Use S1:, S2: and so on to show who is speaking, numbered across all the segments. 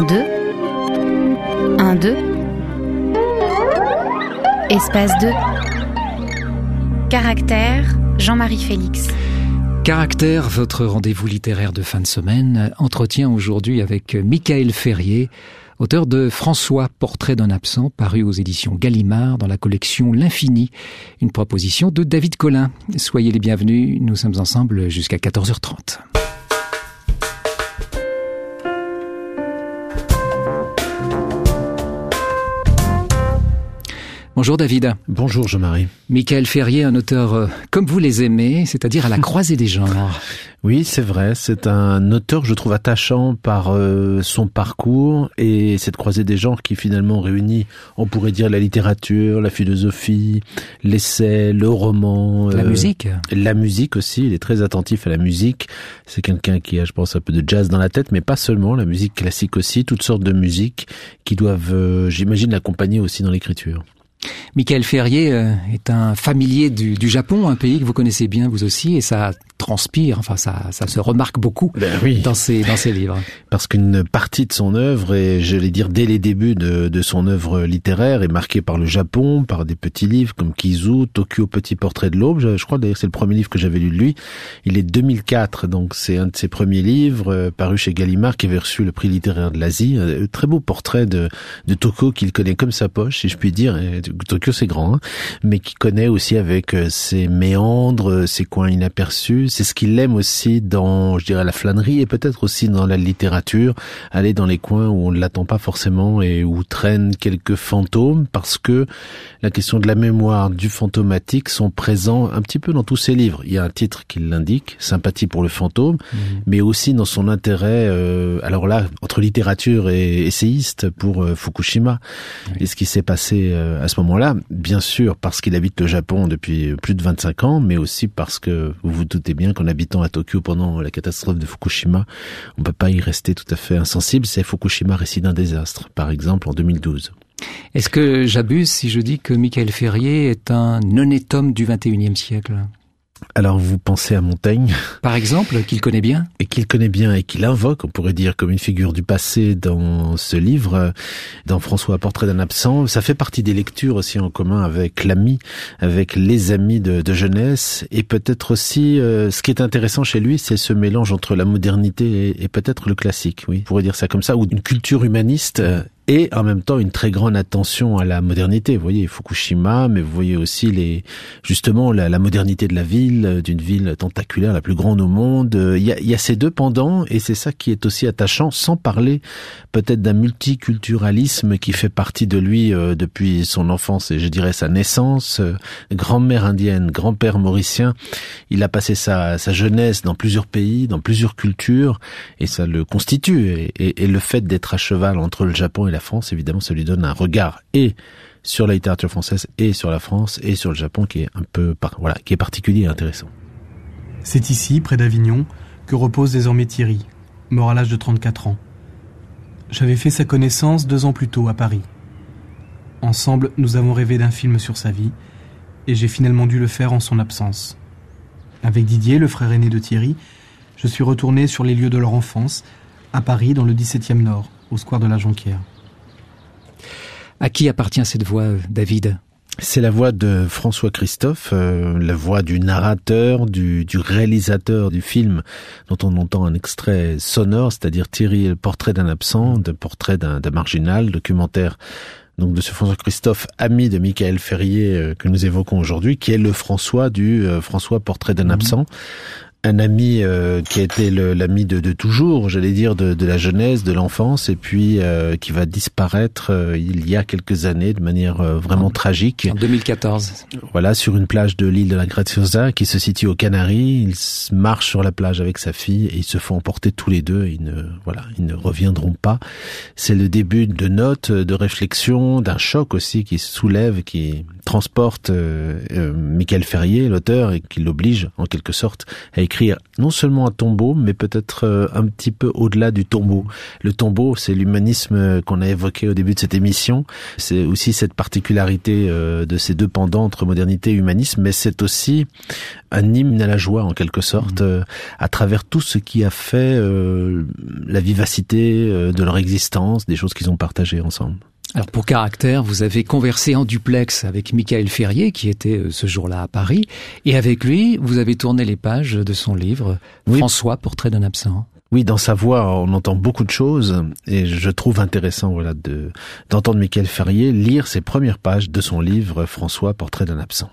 S1: 1, 2. 1, 2. Espace 2. Caractère, Jean-Marie Félix.
S2: Caractère, votre rendez-vous littéraire de fin de semaine, entretien aujourd'hui avec Michael Ferrier, auteur de François, portrait d'un absent, paru aux éditions Gallimard dans la collection L'Infini, une proposition de David Collin. Soyez les bienvenus, nous sommes ensemble jusqu'à 14h30. Bonjour David.
S3: Bonjour Jean-Marie.
S2: Michael Ferrier, un auteur comme vous les aimez, c'est-à-dire à la croisée des genres.
S3: Oui, c'est vrai, c'est un auteur, je trouve, attachant par son parcours et cette croisée des genres qui finalement réunit, on pourrait dire, la littérature, la philosophie, l'essai, le roman.
S2: La musique.
S3: La musique aussi, il est très attentif à la musique. C'est quelqu'un qui a, je pense, un peu de jazz dans la tête, mais pas seulement, la musique classique aussi, toutes sortes de musiques qui doivent, j'imagine, l'accompagner aussi dans l'écriture.
S2: Michael Ferrier est un familier du Japon, un pays que vous connaissez bien vous aussi, et ça transpire, enfin ça se remarque beaucoup dans ses livres.
S3: Parce qu'une partie de son œuvre, et j'allais dire dès les débuts de son œuvre littéraire, est marquée par le Japon, par des petits livres comme Kizu, Tokyo Petit Portrait de l'Aube. Je crois d'ailleurs que c'est le premier livre que j'avais lu de lui. Il est 2004, donc c'est un de ses premiers livres paru chez Gallimard qui avait reçu le prix littéraire de l'Asie. Un très beau portrait de Tokyo qu'il connaît comme sa poche, si je puis dire. Tokyo c'est grand, hein, mais qui connaît aussi avec ses méandres, ses coins inaperçus. C'est ce qu'il aime aussi dans, je dirais, la flânerie et peut-être aussi dans la littérature, aller dans les coins où on ne l'attend pas forcément et où traînent quelques fantômes, parce que la question de la mémoire, du fantomatique sont présents un petit peu dans tous ses livres. Il y a un titre qui l'indique, Sympathie pour le fantôme, mais aussi dans son intérêt, alors là, entre littérature et essayiste pour Fukushima, et ce qui s'est passé à ce moment-là, bien sûr parce qu'il habite le Japon depuis plus de 25 ans, mais aussi parce que vous vous doutez bien qu'en habitant à Tokyo pendant la catastrophe de Fukushima, on peut pas y rester tout à fait insensible. C'est Fukushima, récit d'un désastre, par exemple, en 2012.
S2: Est-ce que j'abuse si je dis que Michael Ferrier est un honnête homme du XXIe siècle ?
S3: Alors vous pensez à Montaigne,
S2: par exemple, qu'il connaît bien
S3: et qu'il invoque, on pourrait dire, comme une figure du passé dans ce livre, dans François, portrait d'un absent. Ça fait partie des lectures aussi en commun avec l'ami, avec les amis de jeunesse, et peut-être aussi, ce qui est intéressant chez lui, c'est ce mélange entre la modernité et peut-être le classique, oui, on pourrait dire ça comme ça, ou une culture humaniste. Et en même temps une très grande attention à la modernité. Vous voyez Fukushima, mais vous voyez aussi justement la modernité de la ville, d'une ville tentaculaire, la plus grande au monde. Il y a ces deux pendants, et c'est ça qui est aussi attachant, sans parler peut-être d'un multiculturalisme qui fait partie de lui depuis son enfance et je dirais sa naissance. Grand-mère indienne, grand-père mauricien, il a passé sa jeunesse dans plusieurs pays, dans plusieurs cultures, et ça le constitue. Et le fait d'être à cheval entre le Japon et la France, évidemment, ça lui donne un regard et sur la littérature française et sur la France et sur le Japon qui est un peu, qui est particulier et intéressant.
S4: C'est ici, près d'Avignon, que repose désormais Thierry, mort à l'âge de 34 ans. J'avais fait sa connaissance 2 ans plus tôt à Paris. Ensemble, nous avons rêvé d'un film sur sa vie et j'ai finalement dû le faire en son absence. Avec Didier, le frère aîné de Thierry, je suis retourné sur les lieux de leur enfance, à Paris, dans le 17e Nord, au square de la Jonquière.
S2: À qui appartient cette voix, David ?
S3: C'est la voix de François Christophe, la voix du narrateur, du réalisateur du film dont on entend un extrait sonore, c'est-à-dire Thierry, le portrait d'un absent, de portrait d'un marginal, documentaire donc de ce François Christophe, ami de Michael Ferrier que nous évoquons aujourd'hui, qui est le François du François, portrait d'un absent. Un ami qui a été l'ami de toujours, j'allais dire, de la jeunesse, de l'enfance, et puis qui va disparaître il y a quelques années de manière vraiment tragique.
S2: En 2014.
S3: Voilà, sur une plage de l'île de la Graziosa qui se situe aux Canaries. Ils marchent sur la plage avec sa fille et ils se font emporter tous les deux. Ils ne reviendront pas. C'est le début de notes, de réflexions, d'un choc aussi qui soulève, qui transporte Michael Ferrier, l'auteur, et qui l'oblige en quelque sorte à écrire écrire non seulement un tombeau, mais peut-être un petit peu au-delà du tombeau. Le tombeau, c'est l'humanisme qu'on a évoqué au début de cette émission. C'est aussi cette particularité de ces deux pendants entre modernité et humanisme, mais c'est aussi un hymne à la joie en quelque sorte, à travers tout ce qui a fait la vivacité de leur existence, des choses qu'ils ont partagées ensemble.
S2: Alors pour Caractère, vous avez conversé en duplex avec Michael Ferrier, qui était ce jour-là à Paris, et avec lui, vous avez tourné les pages de son livre François, portrait d'un absent.
S3: Oui, dans sa voix, on entend beaucoup de choses, et je trouve intéressant, d'entendre Michael Ferrier lire ses premières pages de son livre François, portrait d'un absent.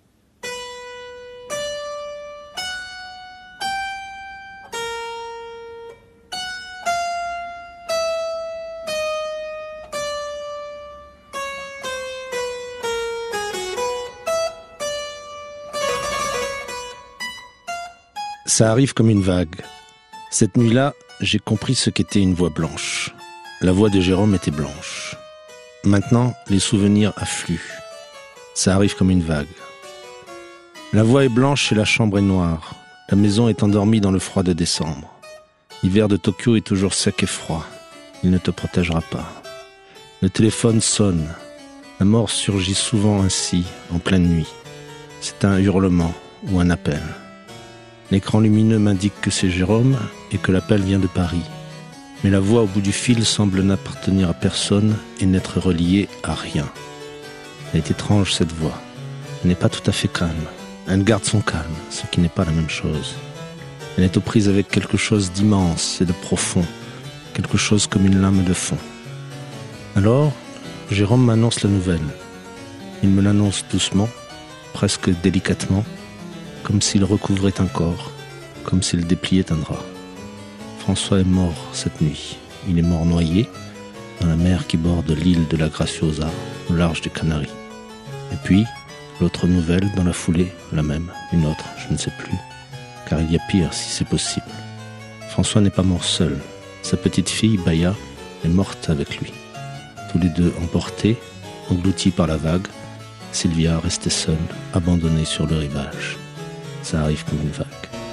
S5: Ça arrive comme une vague. Cette nuit-là, j'ai compris ce qu'était une voix blanche. La voix de Jérôme était blanche. Maintenant, les souvenirs affluent. Ça arrive comme une vague. La voix est blanche et la chambre est noire. La maison est endormie dans le froid de décembre. L'hiver de Tokyo est toujours sec et froid. Il ne te protégera pas. Le téléphone sonne. La mort surgit souvent ainsi, en pleine nuit. C'est un hurlement ou un appel. L'écran lumineux m'indique que c'est Jérôme et que l'appel vient de Paris. Mais la voix au bout du fil semble n'appartenir à personne et n'être reliée à rien. Elle est étrange cette voix. Elle n'est pas tout à fait calme. Elle garde son calme, ce qui n'est pas la même chose. Elle est aux prises avec quelque chose d'immense et de profond, quelque chose comme une lame de fond. Alors, Jérôme m'annonce la nouvelle. Il me l'annonce doucement, presque délicatement, comme s'il recouvrait un corps, comme s'il dépliait un drap. François est mort cette nuit. Il est mort noyé dans la mer qui borde l'île de la Graciosa, au large des Canaries. Et puis, l'autre nouvelle, dans la foulée, la même, une autre, je ne sais plus, car il y a pire si c'est possible. François n'est pas mort seul. Sa petite fille, Baya, est morte avec lui. Tous les deux emportés, engloutis par la vague, Sylvia restait seule, abandonnée sur le rivage. Ça arrive comme une vague.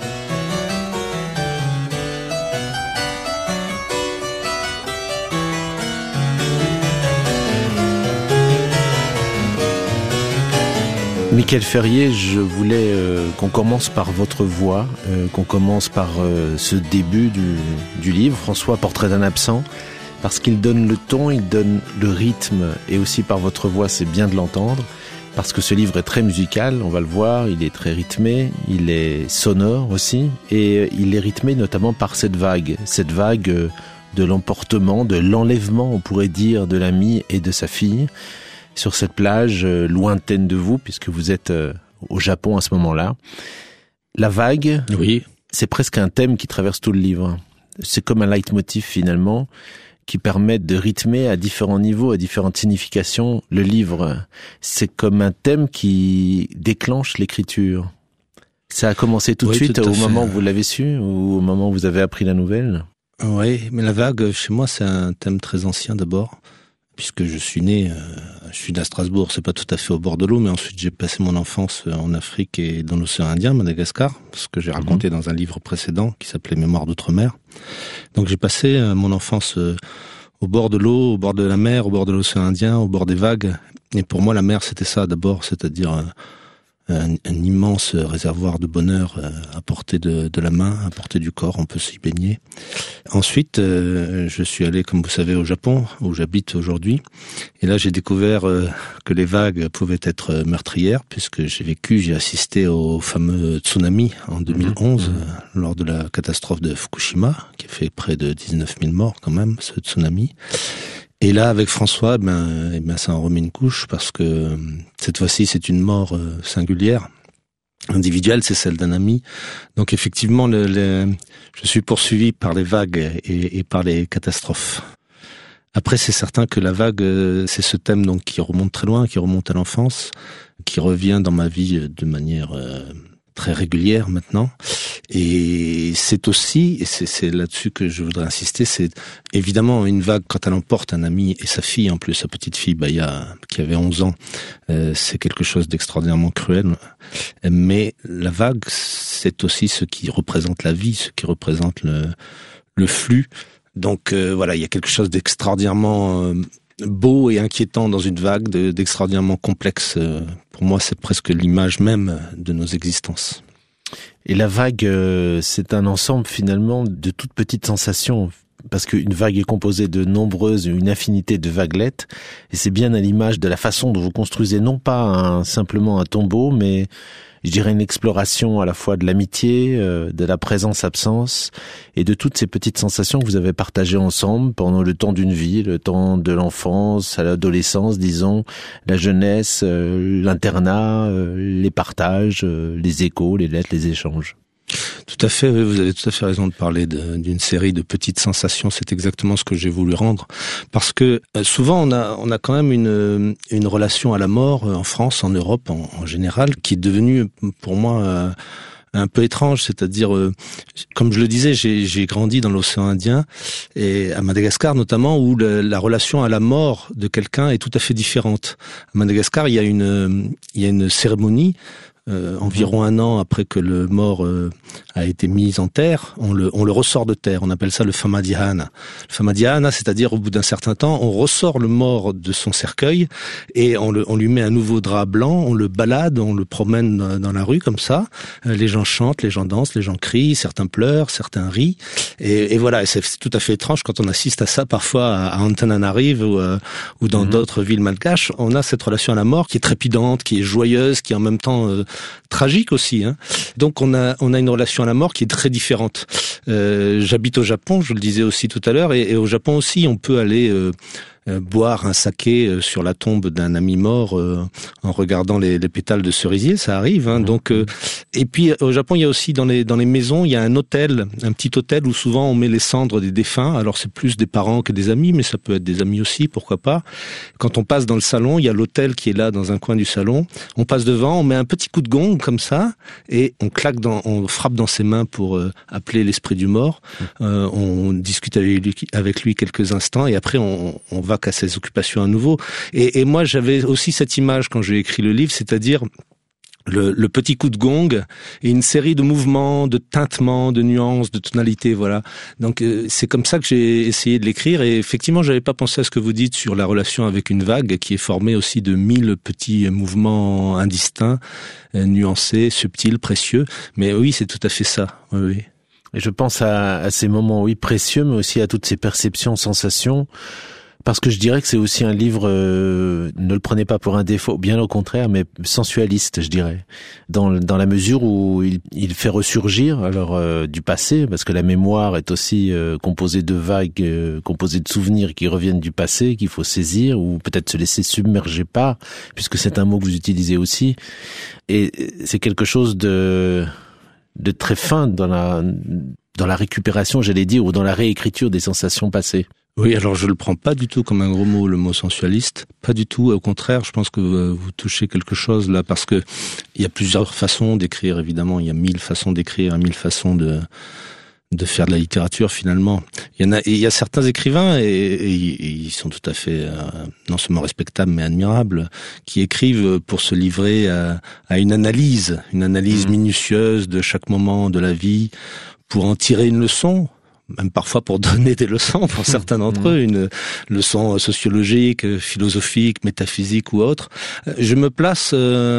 S3: Michael Ferrier, je voulais qu'on commence par votre voix, qu'on commence par ce début du livre, François, portrait d'un absent, parce qu'il donne le ton, il donne le rythme, et aussi par votre voix, c'est bien de l'entendre. Parce que ce livre est très musical, on va le voir, il est très rythmé, il est sonore aussi, et il est rythmé notamment par cette vague de l'emportement, de l'enlèvement, on pourrait dire, de l'ami et de sa fille, sur cette plage lointaine de vous, puisque vous êtes au Japon à ce moment-là. La vague,
S5: oui,
S3: c'est presque un thème qui traverse tout le livre. C'est comme un leitmotiv finalement, qui permettent de rythmer à différents niveaux, à différentes significations, le livre. C'est comme un thème qui déclenche l'écriture. Ça a commencé tout de suite au moment où vous l'avez su, ou au moment où vous avez appris la nouvelle?
S5: Oui, mais la vague, chez moi, c'est un thème très ancien d'abord, puisque je suis né à Strasbourg, c'est pas tout à fait au bord de l'eau, mais ensuite j'ai passé mon enfance en Afrique et dans l'océan Indien, Madagascar, ce que j'ai raconté dans un livre précédent qui s'appelait Mémoire d'outre-mer. Donc j'ai passé mon enfance au bord de l'eau, au bord de la mer, au bord de l'océan Indien, au bord des vagues. Et pour moi, la mer, c'était ça d'abord, c'est-à-dire un immense réservoir de bonheur à portée de la main, à portée du corps, on peut s'y baigner. Ensuite, je suis allé, comme vous savez, au Japon, où j'habite aujourd'hui. Et là, j'ai découvert que les vagues pouvaient être meurtrières, puisque j'ai assisté au fameux tsunami en 2011, lors de la catastrophe de Fukushima, qui a fait près de 19 000 morts quand même, ce tsunami. Et là, avec François, ça en remet une couche, parce que cette fois-ci, c'est une mort singulière, individuelle, c'est celle d'un ami. Donc effectivement, je suis poursuivi par les vagues et par les catastrophes. Après, c'est certain que la vague, c'est ce thème donc qui remonte très loin, qui remonte à l'enfance, qui revient dans ma vie de manière très régulière maintenant. Et c'est aussi, et c'est là-dessus que je voudrais insister, c'est évidemment une vague quand elle emporte un ami et sa fille, en plus sa petite fille Baya, qui avait 11 ans, c'est quelque chose d'extraordinairement cruel. Mais la vague, c'est aussi ce qui représente la vie, ce qui représente le flux. Donc voilà, il y a quelque chose d'extraordinairement beau et inquiétant dans une vague, d'extraordinairement complexe. Pour moi, c'est presque l'image même de nos existences.
S3: Et la vague, c'est un ensemble finalement de toutes petites sensations, parce qu'une vague est composée de une infinité de vaguelettes, et c'est bien à l'image de la façon dont vous construisez non pas simplement un tombeau, mais je dirais une exploration à la fois de l'amitié, de la présence-absence, et de toutes ces petites sensations que vous avez partagées ensemble pendant le temps d'une vie, le temps de l'enfance, à l'adolescence, disons, la jeunesse, l'internat, les partages, les échos, les lettres, les échanges.
S5: Tout à fait, oui, vous avez tout à fait raison de parler d'une série de petites sensations. C'est exactement ce que j'ai voulu rendre, parce que souvent on a quand même une relation à la mort en France, en Europe en général, qui est devenue pour moi un peu étrange. C'est-à-dire, comme je le disais, j'ai grandi dans l'océan Indien et à Madagascar notamment, où la relation à la mort de quelqu'un est tout à fait différente. À Madagascar, il y a une cérémonie. Environ un an après que le mort a été mis en terre, on le ressort de terre. On appelle ça le famadihana. Le famadihana, c'est-à-dire au bout d'un certain temps, on ressort le mort de son cercueil et on lui met un nouveau drap blanc, on le balade, on le promène dans la rue comme ça. Les gens chantent, les gens dansent, les gens crient, certains pleurent, certains rient. Et voilà, et c'est tout à fait étrange quand on assiste à ça parfois à Antananarive ou dans d'autres villes malgaches. On a cette relation à la mort qui est trépidante, qui est joyeuse, qui est en même temps tragique aussi, hein. Donc on a une relation à la mort qui est très différente. J'habite au Japon, je le disais aussi tout à l'heure, et au Japon aussi on peut aller boire un saké sur la tombe d'un ami mort en regardant les pétales de cerisier, ça arrive, hein. Donc et puis au Japon il y a aussi dans les maisons il y a un petit hôtel où souvent on met les cendres des défunts. Alors c'est plus des parents que des amis, mais ça peut être des amis aussi, pourquoi pas. Quand on passe dans le salon, il y a l'hôtel qui est là dans un coin du salon. On passe devant, on met un petit coup de gong comme ça et on frappe dans ses mains pour appeler l'esprit du mort. On discute avec lui quelques instants et après on va qu'à ses occupations à nouveau. Et moi, j'avais aussi cette image quand j'ai écrit le livre, c'est-à-dire le petit coup de gong et une série de mouvements, de tintements, de nuances, de tonalités, voilà. Donc c'est comme ça que j'ai essayé de l'écrire et effectivement, j'avais pas pensé à ce que vous dites sur la relation avec une vague qui est formée aussi de 1000 petits mouvements indistincts, nuancés, subtils, précieux. Mais oui, c'est tout à fait ça. Oui.
S3: Et je pense à ces moments, oui, précieux, mais aussi à toutes ces perceptions, sensations. Parce que je dirais que c'est aussi un livre, ne le prenez pas pour un défaut, bien au contraire, mais sensualiste, je dirais. Dans la mesure où il fait ressurgir, alors, du passé, parce que la mémoire est aussi composée de vagues, composée de souvenirs qui reviennent du passé, qu'il faut saisir, ou peut-être se laisser submerger par, puisque c'est un mot que vous utilisez aussi. Et c'est quelque chose de très fin dans la récupération, j'allais dire, ou dans la réécriture des sensations passées.
S5: Oui, alors je le prends pas du tout comme un gros mot, le mot sensualiste. Pas du tout. Au contraire, je pense que vous touchez quelque chose là, parce que il y a plusieurs façons d'écrire, évidemment. Il y a 1000 façons d'écrire, 1000 façons de faire de la littérature, finalement. Il y a certains écrivains, et ils sont tout à fait, non seulement respectables, mais admirables, qui écrivent pour se livrer à une analyse minutieuse de chaque moment de la vie, pour en tirer une leçon, même parfois pour donner des leçons pour certains d'entre eux, une leçon sociologique, philosophique, métaphysique ou autre. Je me place,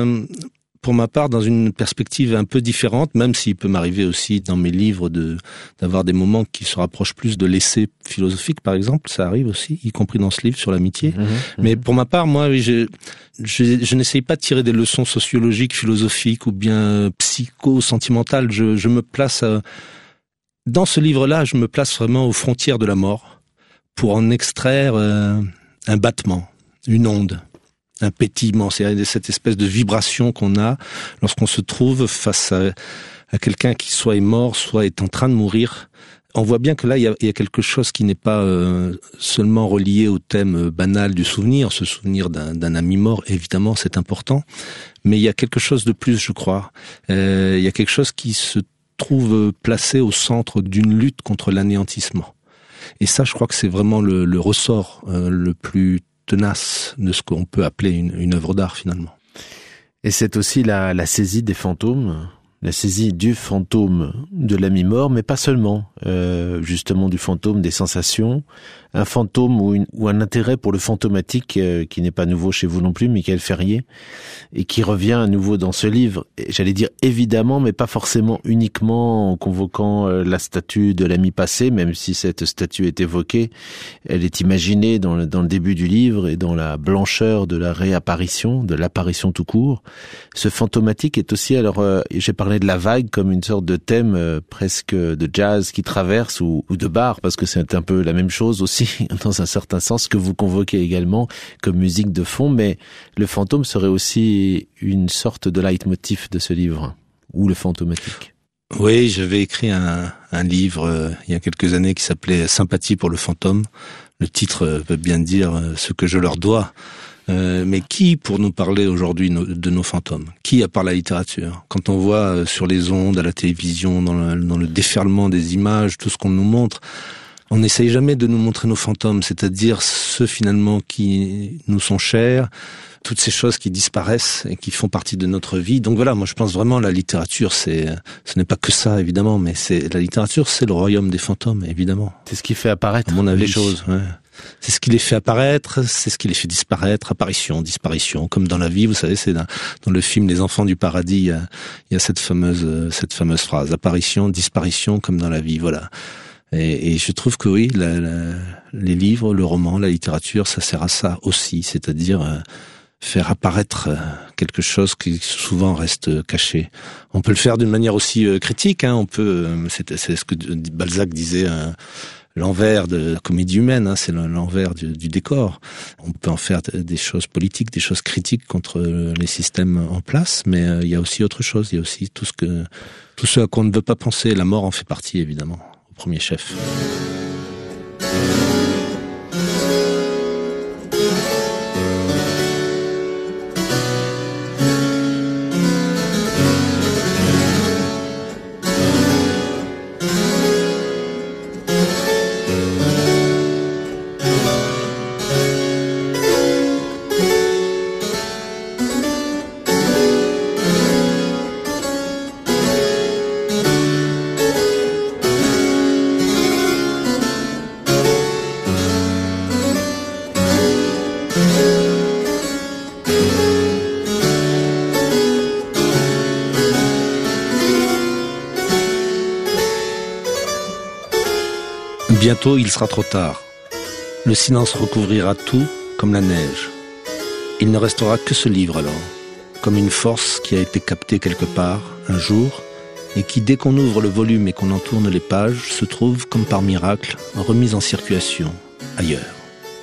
S5: pour ma part, dans une perspective un peu différente, même s'il peut m'arriver aussi dans mes livres d'avoir des moments qui se rapprochent plus de l'essai philosophique, par exemple. Ça arrive aussi, y compris dans ce livre sur l'amitié. Mais pour ma part, moi, oui, je n'essaye pas de tirer des leçons sociologiques, philosophiques ou bien psycho-sentimentales. Je me place dans ce livre-là, je me place vraiment aux frontières de la mort pour en extraire un battement, une onde, un pétillement. C'est cette espèce de vibration qu'on a lorsqu'on se trouve face à quelqu'un qui soit est mort, soit est en train de mourir. On voit bien que là, il y a quelque chose qui n'est pas seulement relié au thème banal du souvenir. Ce souvenir d'un ami mort, évidemment, c'est important. Mais il y a quelque chose de plus, je crois. Il y a quelque chose qui se trouve placé au centre d'une lutte contre l'anéantissement. Et ça, je crois que c'est vraiment le ressort le plus tenace de ce qu'on peut appeler une œuvre d'art, finalement.
S3: Et c'est aussi la saisie des fantômes, la saisie du fantôme de l'ami mort, mais pas seulement, justement du fantôme des sensations, un fantôme ou un intérêt pour le fantomatique qui n'est pas nouveau chez vous non plus, Michael Ferrier, et qui revient à nouveau dans ce livre, et j'allais dire évidemment, mais pas forcément uniquement en convoquant la statue de l'ami passé, même si cette statue est évoquée, elle est imaginée dans le début du livre et dans la blancheur de la réapparition, de l'apparition tout court. Ce fantomatique est aussi, alors j'ai parlé de la vague comme une sorte de thème presque de jazz qui traverse ou de bar, parce que c'est un peu la même chose aussi dans un certain sens que vous convoquez également comme musique de fond, mais le fantôme serait aussi une sorte de leitmotiv de ce livre, ou le fantomatique.
S5: Oui, j'avais écrit un livre il y a quelques années qui s'appelait Sympathie pour le fantôme. Le titre veut bien dire ce que je leur dois. Mais qui pour nous parler aujourd'hui de nos fantômes? Qui à part la littérature? Quand on voit sur les ondes, à la télévision, dans le déferlement des images, tout ce qu'on nous montre, on n'essaye jamais de nous montrer nos fantômes, c'est-à-dire ceux finalement qui nous sont chers, toutes ces choses qui disparaissent et qui font partie de notre vie. Donc voilà, moi je pense vraiment la littérature, ce n'est pas que ça évidemment, mais la littérature, c'est le royaume des fantômes, évidemment.
S3: C'est ce qui fait apparaître,
S5: à mon avis,
S3: les choses.
S5: Ouais. C'est ce qui les fait apparaître, c'est ce qui les fait disparaître, apparition, disparition, comme dans la vie, vous savez, c'est dans le film Les Enfants du Paradis, il y a cette fameuse phrase, apparition, disparition, comme dans la vie, voilà. Et je trouve que oui, les livres, le roman, la littérature, ça sert à ça aussi, c'est-à-dire faire apparaître quelque chose qui souvent reste caché. On peut le faire d'une manière aussi critique, hein. C'est ce que Balzac disait. L'envers de la comédie humaine, c'est l'envers du décor. On peut en faire des choses politiques, des choses critiques contre les systèmes en place, mais il y a aussi autre chose. Il y a aussi tout ce à quoi on ne veut pas penser. La mort en fait partie, évidemment, au premier chef. Bientôt, il sera trop tard. Le silence recouvrira tout comme la neige. Il ne restera que ce livre alors, comme une force qui a été captée quelque part, un jour, et qui, dès qu'on ouvre le volume et qu'on en tourne les pages, se trouve, comme par miracle, remise en circulation, ailleurs.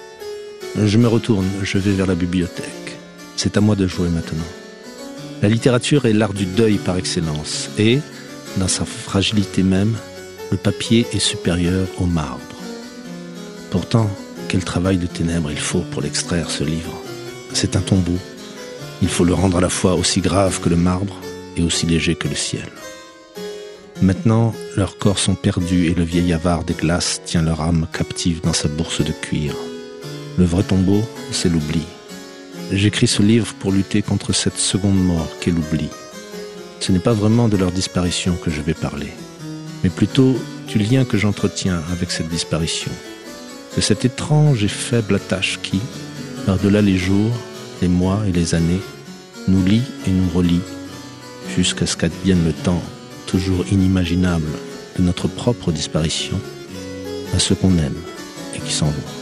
S5: Je me retourne, je vais vers la bibliothèque. C'est à moi de jouer maintenant. La littérature est l'art du deuil par excellence, et, dans sa fragilité même, le papier est supérieur au marbre. Pourtant, quel travail de ténèbres il faut pour l'extraire, ce livre. C'est un tombeau. Il faut le rendre à la fois aussi grave que le marbre et aussi léger que le ciel. Maintenant, leurs corps sont perdus et le vieil avare des glaces tient leur âme captive dans sa bourse de cuir. Le vrai tombeau, c'est l'oubli. J'écris ce livre pour lutter contre cette seconde mort qu'est l'oubli. Ce n'est pas vraiment de leur disparition que je vais parler, mais plutôt du lien que j'entretiens avec cette disparition, de cette étrange et faible attache qui, par-delà les jours, les mois et les années, nous lie et nous relie, jusqu'à ce qu'advienne le temps toujours inimaginable de notre propre disparition, à ceux qu'on aime et qui s'en vont.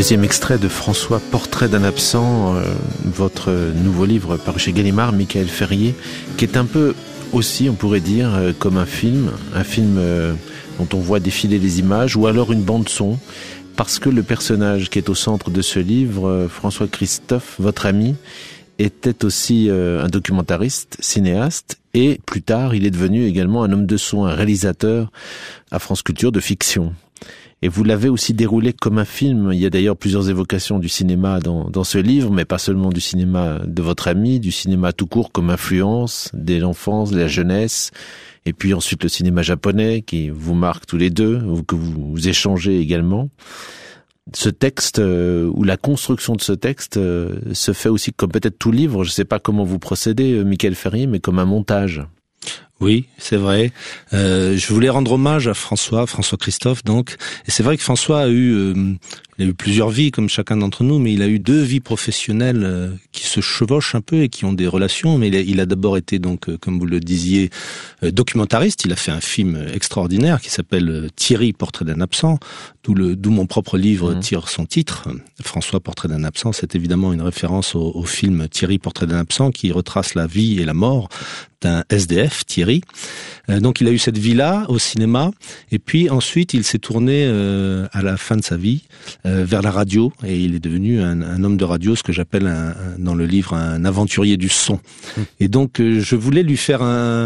S3: Deuxième extrait de François, Portrait d'un absent, votre nouveau livre paru chez Gallimard, Michael Ferrier, qui est un peu aussi, on pourrait dire, comme un film dont on voit défiler les images, ou alors une bande-son, parce que le personnage qui est au centre de ce livre, François Christophe, votre ami, était aussi un documentariste, cinéaste, et plus tard, il est devenu également un homme de son, un réalisateur à France Culture de fiction. Et vous l'avez aussi déroulé comme un film. Il y a d'ailleurs plusieurs évocations du cinéma dans ce livre, mais pas seulement du cinéma de votre ami, du cinéma tout court comme influence, de l'enfance, de la jeunesse, et puis ensuite le cinéma japonais qui vous marque tous les deux, ou que vous échangez également. Ce texte, ou la construction de ce texte, se fait aussi comme peut-être tout livre, je ne sais pas comment vous procédez, Michael Ferrier, mais comme un montage.
S5: Oui, c'est vrai. Je voulais rendre hommage à François Christophe, donc. Et c'est vrai que François a eu plusieurs vies, comme chacun d'entre nous, mais il a eu 2 vies professionnelles qui se chevauchent un peu et qui ont des relations. Mais il a d'abord été, donc, comme vous le disiez, documentariste. Il a fait un film extraordinaire qui s'appelle Thierry, Portrait d'un absent, d'où mon propre livre tire son titre. François, Portrait d'un absent, c'est évidemment une référence au film Thierry, Portrait d'un absent, qui retrace la vie et la mort d'un SDF, Thierry. Donc il a eu cette vie-là au cinéma, et puis ensuite il s'est tourné à la fin de sa vie vers la radio, et il est devenu un homme de radio, ce que j'appelle dans le livre un aventurier du son. Et donc je voulais faire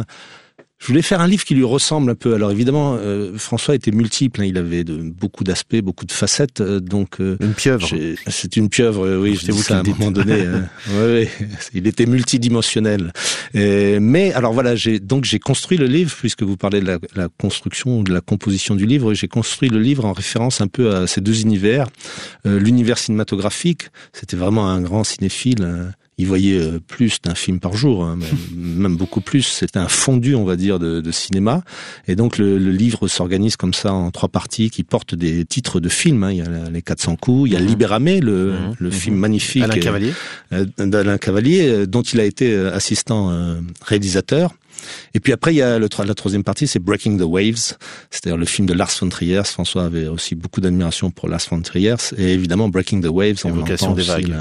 S5: un livre qui lui ressemble un peu. Alors évidemment, François était multiple, hein, il avait beaucoup d'aspects, beaucoup de facettes, donc
S3: une pieuvre.
S5: C'est une pieuvre, oui. Je dis ça à un moment donné. Ouais, il était multidimensionnel. Mais alors voilà, j'ai construit le livre, puisque vous parlez de la construction, de la composition du livre. J'ai construit le livre en référence un peu à ces 2 univers. L'univers cinématographique, c'était vraiment un grand cinéphile. Il voyait plus d'un film par jour, hein, même beaucoup plus. C'était un fondu, on va dire, de cinéma. Et donc le livre s'organise comme ça en 3 parties qui portent des titres de films. Hein. Il y a les 400 coups, il y a Libéramé, le film magnifique d'Alain Cavalier, dont il a été assistant réalisateur. Et puis après, il y a la 3e partie, c'est Breaking the Waves, c'est-à-dire le film de Lars von Trier. François avait aussi beaucoup d'admiration pour Lars von Trier, et évidemment Breaking the Waves,
S3: évocation des vagues.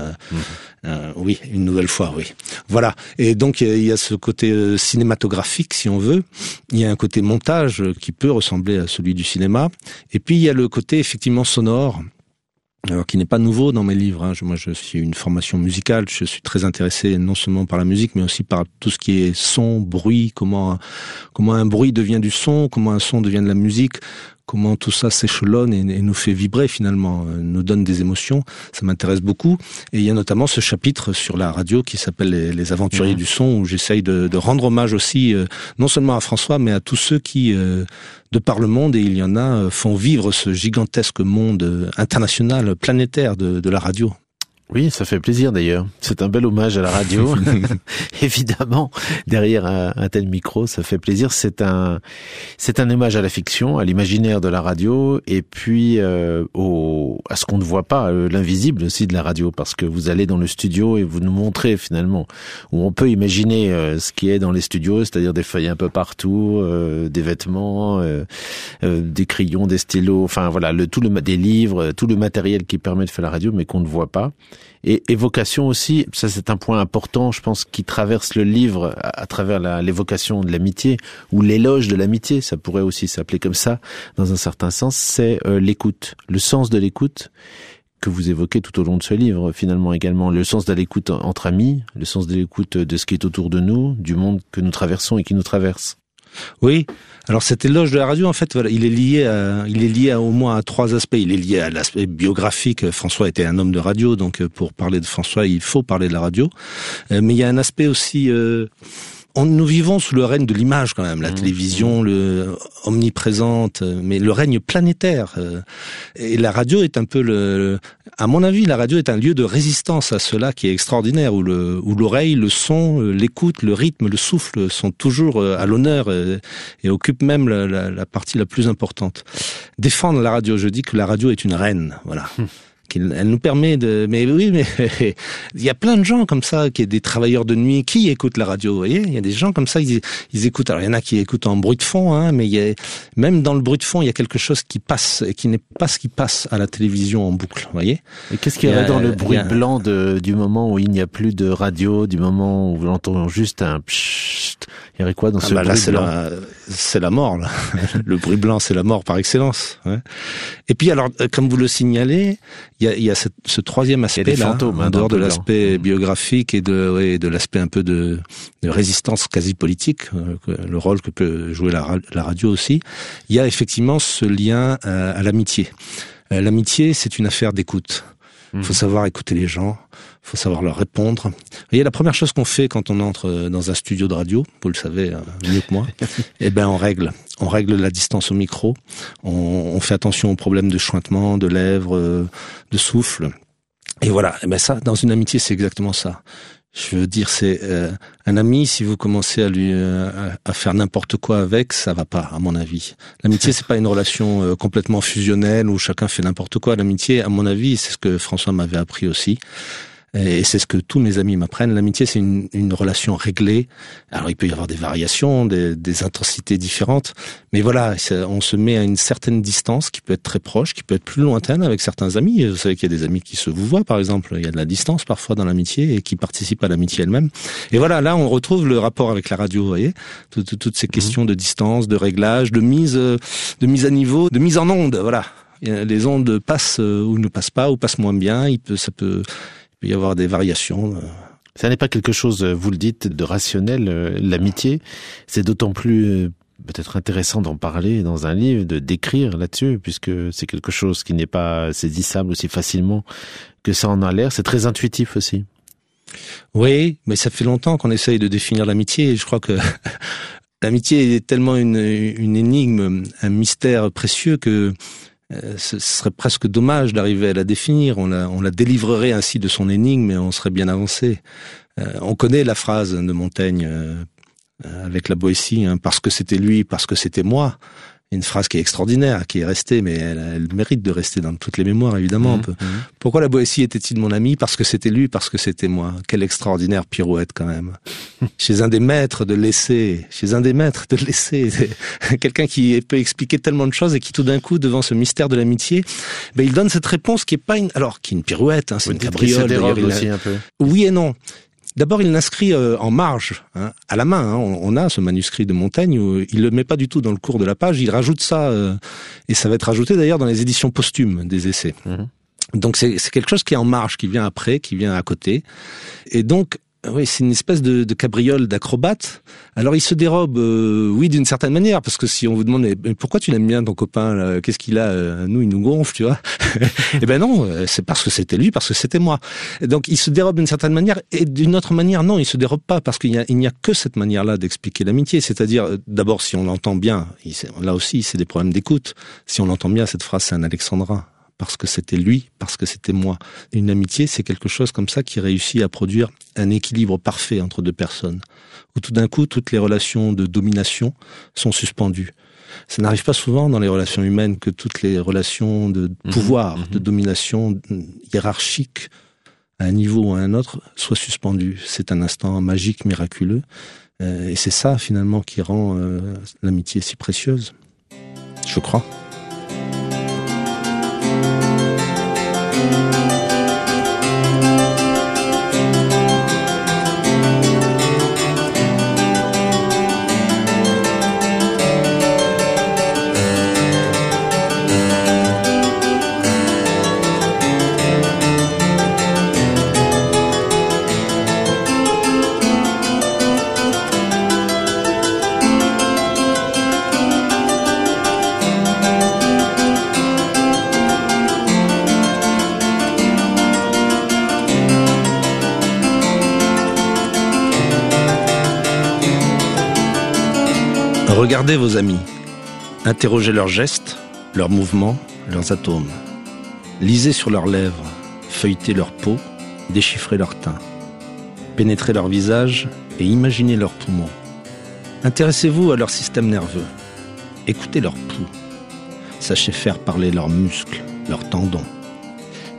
S5: Oui, une nouvelle fois, oui. Voilà. Et donc il y a ce côté cinématographique, si on veut. Il y a un côté montage qui peut ressembler à celui du cinéma. Et puis il y a le côté effectivement sonore. Alors qui n'est pas nouveau dans mes livres. Hein. Moi, je suis une formation musicale. Je suis très intéressé non seulement par la musique, mais aussi par tout ce qui est son, bruit, comment un bruit devient du son, comment un son devient de la musique, comment tout ça s'échelonne et nous fait vibrer finalement, nous donne des émotions. Ça m'intéresse beaucoup. Et il y a notamment ce chapitre sur la radio qui s'appelle les aventuriers du son, où j'essaye de rendre hommage aussi, non seulement à François, mais à tous ceux qui, de par le monde, et il y en a, font vivre ce gigantesque monde international, planétaire de la radio.
S3: Oui, ça fait plaisir d'ailleurs. C'est un bel hommage à la radio. Évidemment, derrière un tel micro, ça fait plaisir. C'est un hommage à la fiction, à l'imaginaire de la radio, et puis à ce qu'on ne voit pas, l'invisible aussi de la radio, parce que vous allez dans le studio et vous nous montrez finalement où on peut imaginer ce qui est dans les studios, c'est-à-dire des feuilles un peu partout, des vêtements, des crayons, des stylos, enfin voilà, des livres, tout le matériel qui permet de faire la radio, mais qu'on ne voit pas. Et évocation aussi, ça c'est un point important, je pense, qui traverse le livre à travers l'évocation de l'amitié, ou l'éloge de l'amitié, ça pourrait aussi s'appeler comme ça, dans un certain sens, c'est l'écoute, le sens de l'écoute que vous évoquez tout au long de ce livre, finalement également, le sens de l'écoute entre amis, le sens de l'écoute de ce qui est autour de nous, du monde que nous traversons et qui nous traverse.
S5: Oui. Alors cet éloge de la radio, en fait, voilà, il est lié au moins à 3 aspects. Il est lié à l'aspect biographique. François était un homme de radio, donc pour parler de François, il faut parler de la radio. Mais il y a un aspect aussi. Nous vivons sous le règne de l'image quand même, la télévision, omniprésente, mais le règne planétaire. Et la radio est un peu à mon avis, la radio est un lieu de résistance à cela qui est extraordinaire, où l'oreille, le son, l'écoute, le rythme, le souffle sont toujours à l'honneur et occupent même la partie la plus importante. Défendre la radio, je dis que la radio est une reine, voilà. Elle nous permet de... Mais oui, mais il y a plein de gens comme ça, qui est des travailleurs de nuit, qui écoutent la radio, vous voyez. Il y a des gens comme ça, ils écoutent. Alors, il y en a qui écoutent en bruit de fond, hein, mais même dans le bruit de fond, il y a quelque chose qui passe, et qui n'est pas ce qui passe à la télévision en boucle, vous voyez.
S3: Et qu'est-ce qu'il y aurait dans le bruit blanc du moment où il n'y a plus de radio, du moment où vous l'entendez juste un pshht, il y aurait quoi dans ce bruit blanc?
S5: C'est la mort, là. Le bruit blanc, c'est la mort par excellence. Ouais. Et puis, alors, comme vous le signalez, il y a ce troisième aspect là, en dehors de l'aspect biographique et de l'aspect un peu de résistance quasi politique, le rôle que peut jouer la radio aussi. Il y a effectivement ce lien à l'amitié. L'amitié, c'est une affaire d'écoute. Il faut savoir écouter les gens, il faut savoir leur répondre. Vous voyez, la première chose qu'on fait quand on entre dans un studio de radio, vous le savez mieux que moi, on règle la distance au micro, on fait attention aux problèmes de chuintement, de lèvres, de souffle. Et voilà, ça, dans une amitié, c'est exactement ça. Je veux dire, c'est un ami, si vous commencez à faire n'importe quoi avec, ça va pas, à mon avis. L'amitié, c'est pas une relation complètement fusionnelle où chacun fait n'importe quoi. L'amitié, à mon avis, c'est ce que François m'avait appris aussi. Et c'est ce que tous mes amis m'apprennent. L'amitié, c'est une relation réglée. Alors, il peut y avoir des variations, des intensités différentes. Mais voilà, on se met à une certaine distance qui peut être très proche, qui peut être plus lointaine avec certains amis. Vous savez qu'il y a des amis qui se vouvoient, par exemple. Il y a de la distance parfois dans l'amitié et qui participent à l'amitié elle-même. Et voilà, là, on retrouve le rapport avec la radio, vous voyez. Toutes ces questions de distance, de réglage, de mise à niveau, de mise en onde, voilà. Les ondes passent ou ne passent pas, ou passent moins bien. Il peut y avoir des variations.
S3: Ça n'est pas quelque chose, vous le dites, de rationnel, l'amitié. C'est d'autant plus peut-être intéressant d'en parler dans un livre, d'écrire là-dessus, puisque c'est quelque chose qui n'est pas saisissable aussi facilement que ça en a l'air. C'est très intuitif aussi.
S5: Oui, mais ça fait longtemps qu'on essaye de définir l'amitié, et je crois que l'amitié est tellement une énigme, un mystère précieux que ce serait presque dommage d'arriver à la définir. On la délivrerait ainsi de son énigme et on serait bien avancé. On connaît la phrase de Montaigne avec la Boétie, hein, parce que c'était lui, parce que c'était moi. Une phrase qui est extraordinaire, qui est restée, mais elle mérite de rester dans toutes les mémoires, évidemment. Pourquoi la Boétie était-il mon ami? Parce que c'était lui, parce que c'était moi. Quelle extraordinaire pirouette, quand même. Chez un des maîtres de l'essai, quelqu'un qui peut expliquer tellement de choses et qui, tout d'un coup, devant ce mystère de l'amitié, il donne cette réponse qui est pas qui est une pirouette, hein, c'est une cabriole.
S3: Aussi un peu.
S5: Oui et non. D'abord, il l'inscrit en marge, hein, à la main. Hein. On a ce manuscrit de Montaigne où il le met pas du tout dans le cours de la page. Il rajoute ça, et ça va être rajouté d'ailleurs dans les éditions posthumes des essais. Donc c'est quelque chose qui est en marge, qui vient après, qui vient à côté. Et donc, oui, c'est une espèce de cabriole d'acrobate. Alors il se dérobe, oui, d'une certaine manière, parce que si on vous demande mais pourquoi tu l'aimes bien ton copain là, qu'est-ce qu'il a, nous il nous gonfle, tu vois. Eh ben non, c'est parce que c'était lui, parce que c'était moi. Et donc il se dérobe d'une certaine manière, et d'une autre manière non, il se dérobe pas, parce qu'il n'y a que cette manière-là d'expliquer l'amitié. C'est-à-dire, d'abord, si on l'entend bien, là aussi c'est des problèmes d'écoute. Si on l'entend bien, cette phrase c'est un alexandrin. Parce que c'était lui, parce que c'était moi. Une amitié, c'est quelque chose comme ça qui réussit à produire un équilibre parfait entre deux personnes, où tout d'un coup, toutes les relations de domination sont suspendues. Ça n'arrive pas souvent dans les relations humaines que toutes les relations de pouvoir, de domination hiérarchique, à un niveau ou à un autre, soient suspendues. C'est un instant magique, miraculeux, et c'est ça, finalement, qui rend l'amitié si précieuse, je crois. Regardez vos amis, interrogez leurs gestes, leurs mouvements, leurs atomes. Lisez sur leurs lèvres, feuilletez leur peau, déchiffrez leur teint. Pénétrez leur visage et imaginez leurs poumons. Intéressez-vous à leur système nerveux, écoutez leur pouls. Sachez faire parler leurs muscles, leurs tendons.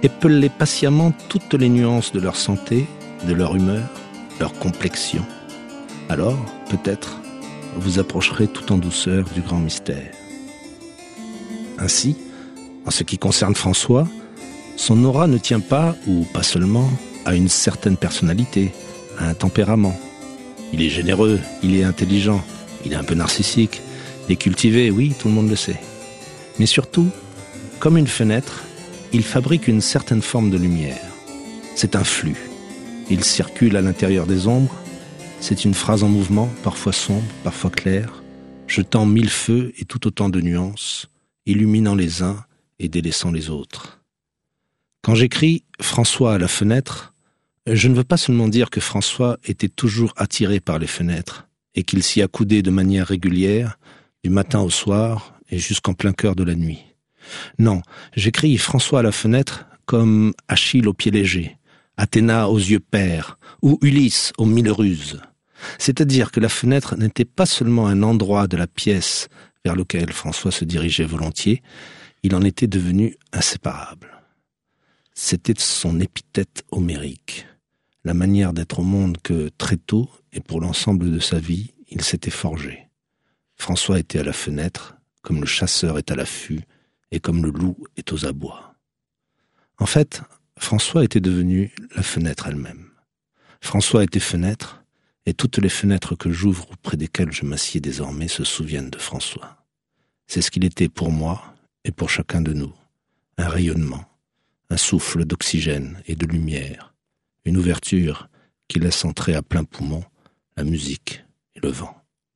S5: Épelez patiemment toutes les nuances de leur santé, de leur humeur, leur complexion. Alors, peut-être, vous approcherez tout en douceur du grand mystère. Ainsi, en ce qui concerne François, son aura ne tient pas, ou pas seulement, à une certaine personnalité, à un tempérament. Il est généreux, il est intelligent, il est un peu narcissique, il est cultivé, oui, tout le monde le sait. Mais surtout, comme une fenêtre, il fabrique une certaine forme de lumière. C'est un flux. Il circule à l'intérieur des ombres. C'est une phrase en mouvement, parfois sombre, parfois claire, jetant 1000 feux et tout autant de nuances, illuminant les uns et délaissant les autres. Quand j'écris « François à la fenêtre », je ne veux pas seulement dire que François était toujours attiré par les fenêtres et qu'il s'y accoudait de manière régulière, du matin au soir et jusqu'en plein cœur de la nuit. Non, j'écris François à la fenêtre comme Achille aux pieds légers, Athéna aux yeux pères ou Ulysse aux 1000 ruses. C'est-à-dire que la fenêtre n'était pas seulement un endroit de la pièce vers lequel François se dirigeait volontiers, il en était devenu inséparable. C'était son épithète homérique, la manière d'être au monde que très tôt et pour l'ensemble de sa vie, il s'était forgé. François était à la fenêtre, comme le chasseur est à l'affût, et comme le loup est aux abois. En fait, François était devenu la fenêtre elle-même. François était fenêtre, et toutes les fenêtres que j'ouvre ou près desquelles je m'assieds désormais se souviennent de François. C'est ce qu'il était pour moi et pour chacun de nous. Un rayonnement, un souffle d'oxygène et de lumière, une ouverture qui laisse entrer à plein poumon la musique et le vent.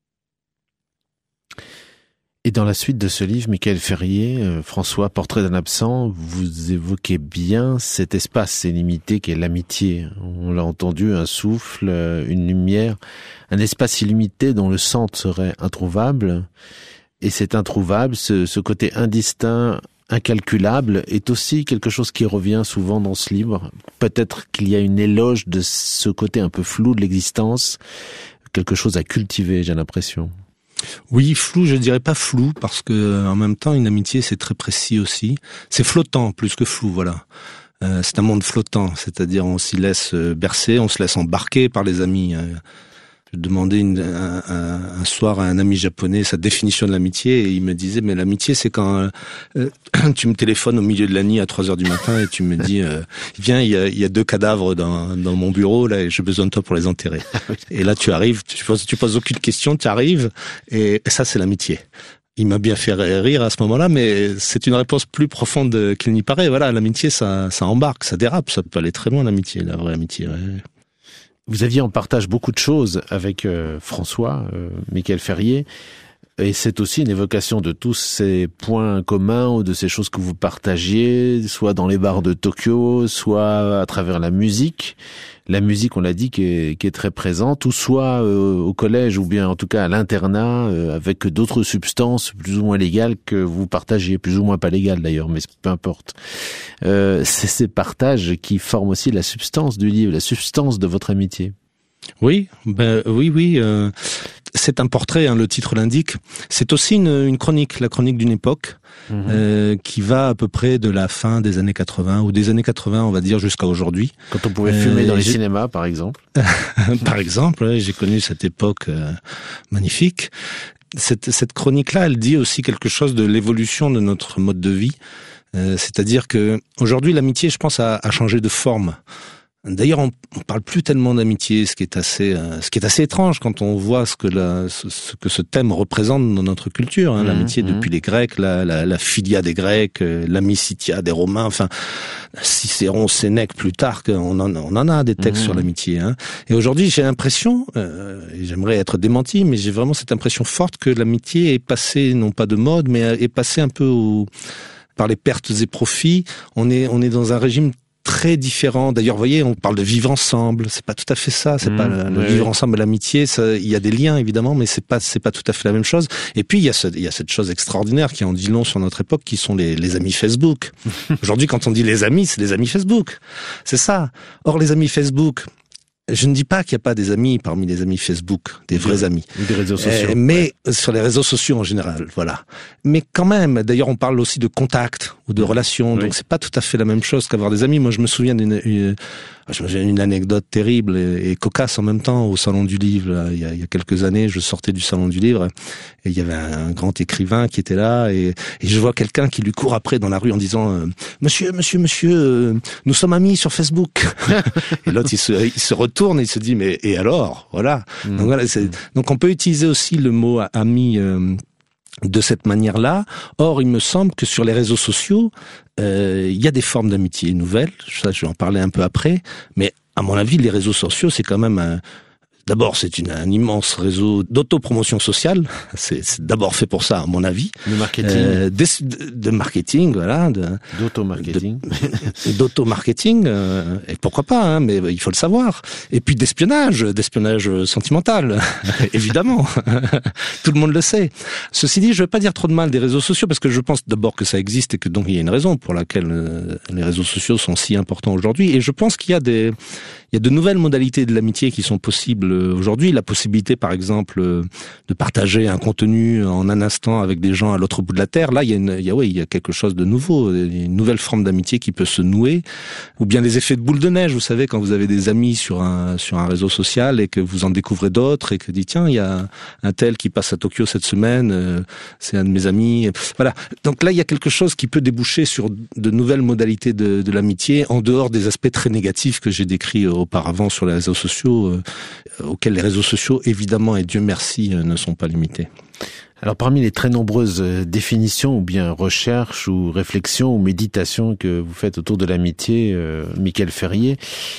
S3: Et dans la suite de ce livre, Michael Ferrier, François, Portrait d'un absent, vous évoquez bien cet espace illimité qu'est l'amitié. On l'a entendu, un souffle, une lumière, un espace illimité dont le centre serait introuvable. Et cet introuvable, ce côté indistinct, incalculable, est aussi quelque chose qui revient souvent dans ce livre. Peut-être qu'il y a une éloge de ce côté un peu flou de l'existence, quelque chose à cultiver, j'ai l'impression.
S5: Oui, flou, je dirais pas flou, parce que en même temps, une amitié, c'est très précis aussi. C'est flottant plus que flou, voilà. C'est un monde flottant, c'est-à-dire on s'y laisse bercer, on se laisse embarquer par les amis. Je demandais un soir à un ami japonais sa définition de l'amitié et il me disait mais l'amitié c'est quand tu me téléphones au milieu de la nuit à 3h du matin et tu me dis viens il y a 2 cadavres dans mon bureau là et j'ai besoin de toi pour les enterrer. Et là tu arrives, tu poses aucune question, tu arrives et ça c'est l'amitié. Il m'a bien fait rire à ce moment-là, mais c'est une réponse plus profonde qu'il n'y paraît. Voilà, l'amitié ça embarque, ça dérape, ça peut aller très loin l'amitié, la vraie amitié. Ouais.
S3: Vous aviez en partage beaucoup de choses avec François, Michael Ferrier, et c'est aussi une évocation de tous ces points communs ou de ces choses que vous partagiez, soit dans les bars de Tokyo, soit à travers la musique. La musique, on l'a dit, qui est très présente, ou soit au collège, ou bien en tout cas à l'internat, avec d'autres substances plus ou moins légales que vous partagiez, plus ou moins pas légales d'ailleurs, mais peu importe. C'est ces partages qui forment aussi la substance du livre, la substance de votre amitié.
S5: Oui, oui. C'est un portrait, le titre l'indique. C'est aussi une chronique, la chronique d'une époque, qui va à peu près de la fin des années 80, ou des années 80, on va dire, jusqu'à aujourd'hui.
S3: Quand on pouvait fumer dans les cinémas, par exemple.
S5: Par exemple, ouais, j'ai connu cette époque magnifique. Cette chronique-là, elle dit aussi quelque chose de l'évolution de notre mode de vie. C'est-à-dire que aujourd'hui, l'amitié, je pense, a changé de forme. D'ailleurs, on parle plus tellement d'amitié, ce qui est assez étrange quand on voit ce que ce thème représente dans notre culture. L'amitié depuis les Grecs, la philia des Grecs, l'amicitia des Romains. Enfin, Cicéron, Sénèque, Plutarque, on en a des textes sur l'amitié. Et aujourd'hui, j'ai l'impression, et j'aimerais être démenti, mais j'ai vraiment cette impression forte que l'amitié est passée non pas de mode, mais est passée un peu par les pertes et profits. On est dans un régime très différent. D'ailleurs, vous voyez, on parle de vivre ensemble. C'est pas tout à fait ça. C'est pas le vivre ensemble, l'amitié. Il y a des liens, évidemment, mais c'est pas tout à fait la même chose. Et puis, il y a cette chose extraordinaire qui en dit long sur notre époque, qui sont les amis Facebook. Aujourd'hui, quand on dit les amis, c'est les amis Facebook. C'est ça. Or, les amis Facebook, je ne dis pas qu'il n'y a pas des amis parmi les amis Facebook, des vrais amis.
S3: Des réseaux sociaux.
S5: Mais sur les réseaux sociaux en général, voilà. Mais quand même, d'ailleurs, on parle aussi de contact ou de relations, donc c'est pas tout à fait la même chose qu'avoir des amis. Moi, je me souviens d'une anecdote terrible et cocasse en même temps au Salon du Livre. Là, il y a quelques années, je sortais du Salon du Livre et il y avait un grand écrivain qui était là et je vois quelqu'un qui lui court après dans la rue en disant Monsieur, nous sommes amis sur Facebook. Et l'autre, il se retourne et il se dit mais et alors, voilà. Donc voilà, donc on peut utiliser aussi le mot ami de cette manière-là. Or, il me semble que sur les réseaux sociaux, il y a des formes d'amitié nouvelles. Ça, je vais en parler un peu après. Mais à mon avis, les réseaux sociaux, c'est quand même d'abord, c'est un immense réseau d'autopromotion sociale. C'est d'abord fait pour ça, à mon avis.
S3: De marketing.
S5: De marketing, voilà.
S3: D'auto-marketing.
S5: D'auto-marketing, et pourquoi pas, hein, mais il faut le savoir. Et puis d'espionnage sentimental, évidemment. Tout le monde le sait. Ceci dit, je vais pas dire trop de mal des réseaux sociaux, parce que je pense d'abord que ça existe et que donc il y a une raison pour laquelle les réseaux sociaux sont si importants aujourd'hui. Et je pense qu'il y a de nouvelles modalités de l'amitié qui sont possibles aujourd'hui. La possibilité, par exemple, de partager un contenu en un instant avec des gens à l'autre bout de la terre. Là, il y a quelque chose de nouveau, une nouvelle forme d'amitié qui peut se nouer. Ou bien les effets de boule de neige. Vous savez, quand vous avez des amis sur un réseau social et que vous en découvrez d'autres et que dites tiens, il y a un tel qui passe à Tokyo cette semaine, c'est un de mes amis. Voilà. Donc là, il y a quelque chose qui peut déboucher sur de nouvelles modalités de l'amitié en dehors des aspects très négatifs que j'ai décrits auparavant sur les réseaux sociaux, auxquels les réseaux sociaux, évidemment, et Dieu merci, ne sont pas limités.
S3: Alors parmi les très nombreuses définitions ou bien recherches ou réflexions ou méditations que vous faites autour de l'amitié, Michael Ferrier,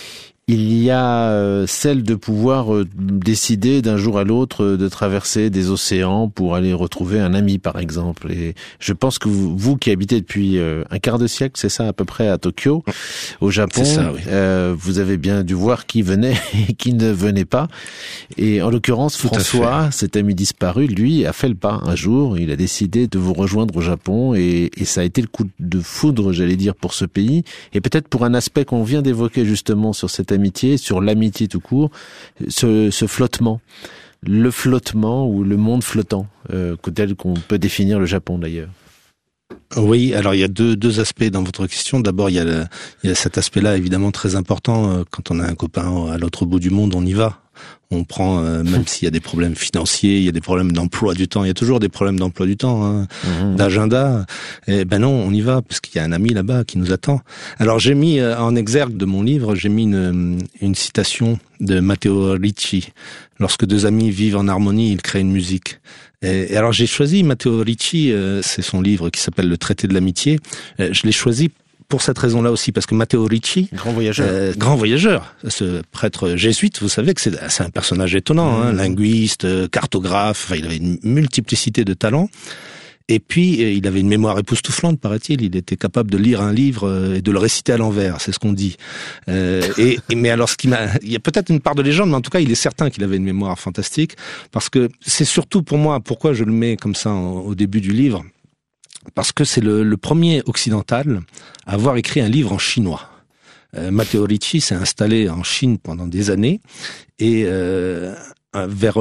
S3: il y a celle de pouvoir décider d'un jour à l'autre de traverser des océans pour aller retrouver un ami, par exemple. Et je pense que vous qui habitez depuis un quart de siècle, c'est ça à peu près, à Tokyo, au Japon,
S5: c'est ça, oui.
S3: Vous avez bien dû voir qui venait et qui ne venait pas. Et en l'occurrence, François, cet ami disparu, lui, a fait le pas un jour. Il a décidé de vous rejoindre au Japon et ça a été le coup de foudre, j'allais dire, pour ce pays. Et peut-être pour un aspect qu'on vient d'évoquer justement sur cette amitié, sur l'amitié tout court, ce flottement, le flottement ou le monde flottant, tel qu'on peut définir le Japon d'ailleurs.
S5: Oui, alors il y a deux aspects dans votre question. D'abord, il y a cet aspect-là évidemment très important. Quand on a un copain à l'autre bout du monde, on y va. On prend, même s'il y a des problèmes financiers, il y a des problèmes d'emploi du temps, il y a toujours des problèmes d'emploi du temps, hein, d'agenda. Et ben non, on y va parce qu'il y a un ami là-bas qui nous attend. Alors j'ai mis en exergue de mon livre, j'ai mis une citation de Matteo Ricci. Lorsque deux amis vivent en harmonie, ils créent une musique. Et alors j'ai choisi Matteo Ricci, c'est son livre qui s'appelle Le Traité de l'amitié. Je l'ai choisi pour cette raison-là aussi, parce que Matteo Ricci, grand voyageur, ce prêtre jésuite, vous savez que c'est un personnage étonnant, hein, linguiste, cartographe, enfin, il avait une multiplicité de talents. Et puis, il avait une mémoire époustouflante, paraît-il. Il était capable de lire un livre et de le réciter à l'envers, c'est ce qu'on dit. Mais alors, il y a peut-être une part de légende, mais en tout cas, il est certain qu'il avait une mémoire fantastique, parce que c'est surtout pour moi, pourquoi je le mets comme ça au début du livre, parce que c'est le premier occidental à avoir écrit un livre en chinois. Matteo Ricci s'est installé en Chine pendant des années, et vers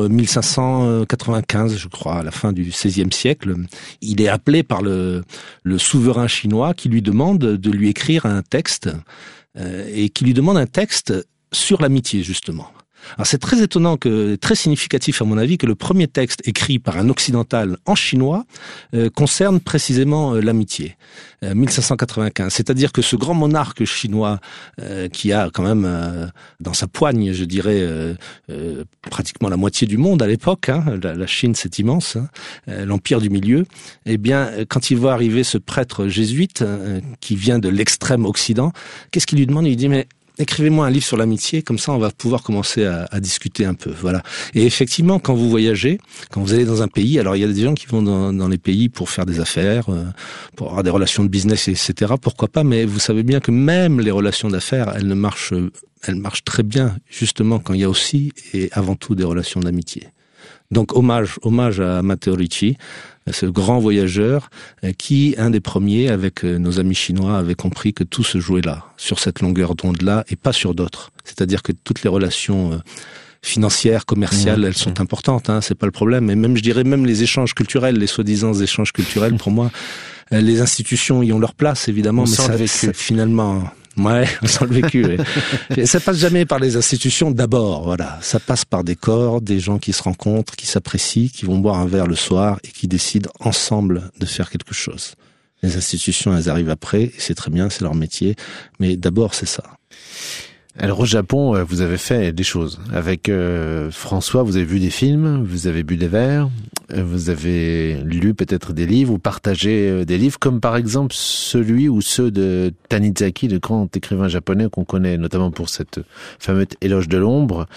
S5: 1595, je crois, à la fin du XVIe siècle, il est appelé par le souverain chinois qui lui demande de lui écrire un texte, et qui lui demande un texte sur l'amitié, justement. Alors c'est très étonnant, très significatif à mon avis, que le premier texte écrit par un occidental en chinois concerne précisément l'amitié. 1595. C'est-à-dire que ce grand monarque chinois qui a quand même dans sa poigne, je dirais, pratiquement la moitié du monde à l'époque, hein, la Chine c'est immense, hein, l'empire du milieu, eh bien quand il voit arriver ce prêtre jésuite qui vient de l'extrême occident, qu'est-ce qu'il lui demande? Il lui dit mais écrivez-moi un livre sur l'amitié, comme ça on va pouvoir commencer à discuter un peu. Voilà. Et effectivement, quand vous voyagez, quand vous allez dans un pays, alors il y a des gens qui vont dans les pays pour faire des affaires, pour avoir des relations de business, etc. Pourquoi pas, mais vous savez bien que même les relations d'affaires, elles marchent très bien, justement, quand il y a aussi et avant tout des relations d'amitié. Donc hommage à Matteo Ricci, ce grand voyageur qui, un des premiers, avec nos amis chinois, avait compris que tout se jouait là, sur cette longueur d'onde-là, et pas sur d'autres. C'est-à-dire que toutes les relations financières, commerciales, elles sont importantes, hein, c'est pas le problème. Et même, je dirais, même les échanges culturels, les soi-disant échanges culturels, pour moi, les institutions y ont leur place, évidemment, mais ça, finalement... Ouais, on sent le vécu. Ouais. Ça passe jamais par les institutions d'abord, voilà. Ça passe par des corps, des gens qui se rencontrent, qui s'apprécient, qui vont boire un verre le soir et qui décident ensemble de faire quelque chose. Les institutions, elles arrivent après, et c'est très bien, c'est leur métier, mais d'abord c'est ça.
S3: Alors au Japon, vous avez fait des choses. Avec François, vous avez vu des films, vous avez bu des verres, vous avez lu peut-être des livres ou partagé des livres, comme par exemple celui ou ceux de Tanizaki, le grand écrivain japonais qu'on connaît notamment pour cette fameuse éloge de l'ombre,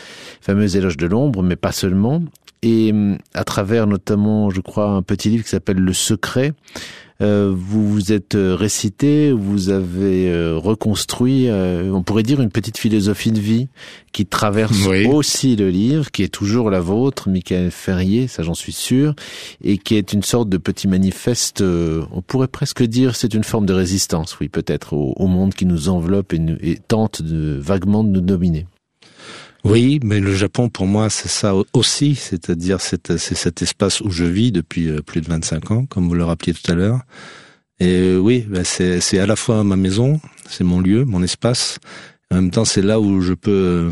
S3: mais pas seulement. Et à travers notamment, je crois, un petit livre qui s'appelle Le Secret, vous vous êtes récité, vous avez reconstruit, on pourrait dire une petite philosophie de vie qui traverse aussi le livre, qui est toujours la vôtre, Michael Ferrier, ça j'en suis sûr, et qui est une sorte de petit manifeste, on pourrait presque dire c'est une forme de résistance, oui peut-être, au monde qui nous enveloppe et tente vaguement de nous dominer.
S5: Oui, mais le Japon, pour moi, c'est ça aussi, c'est-à-dire c'est cet espace où je vis depuis plus de 25 ans, comme vous le rappeliez tout à l'heure. Et oui, c'est à la fois ma maison, c'est mon lieu, mon espace. En même temps, c'est là où je peux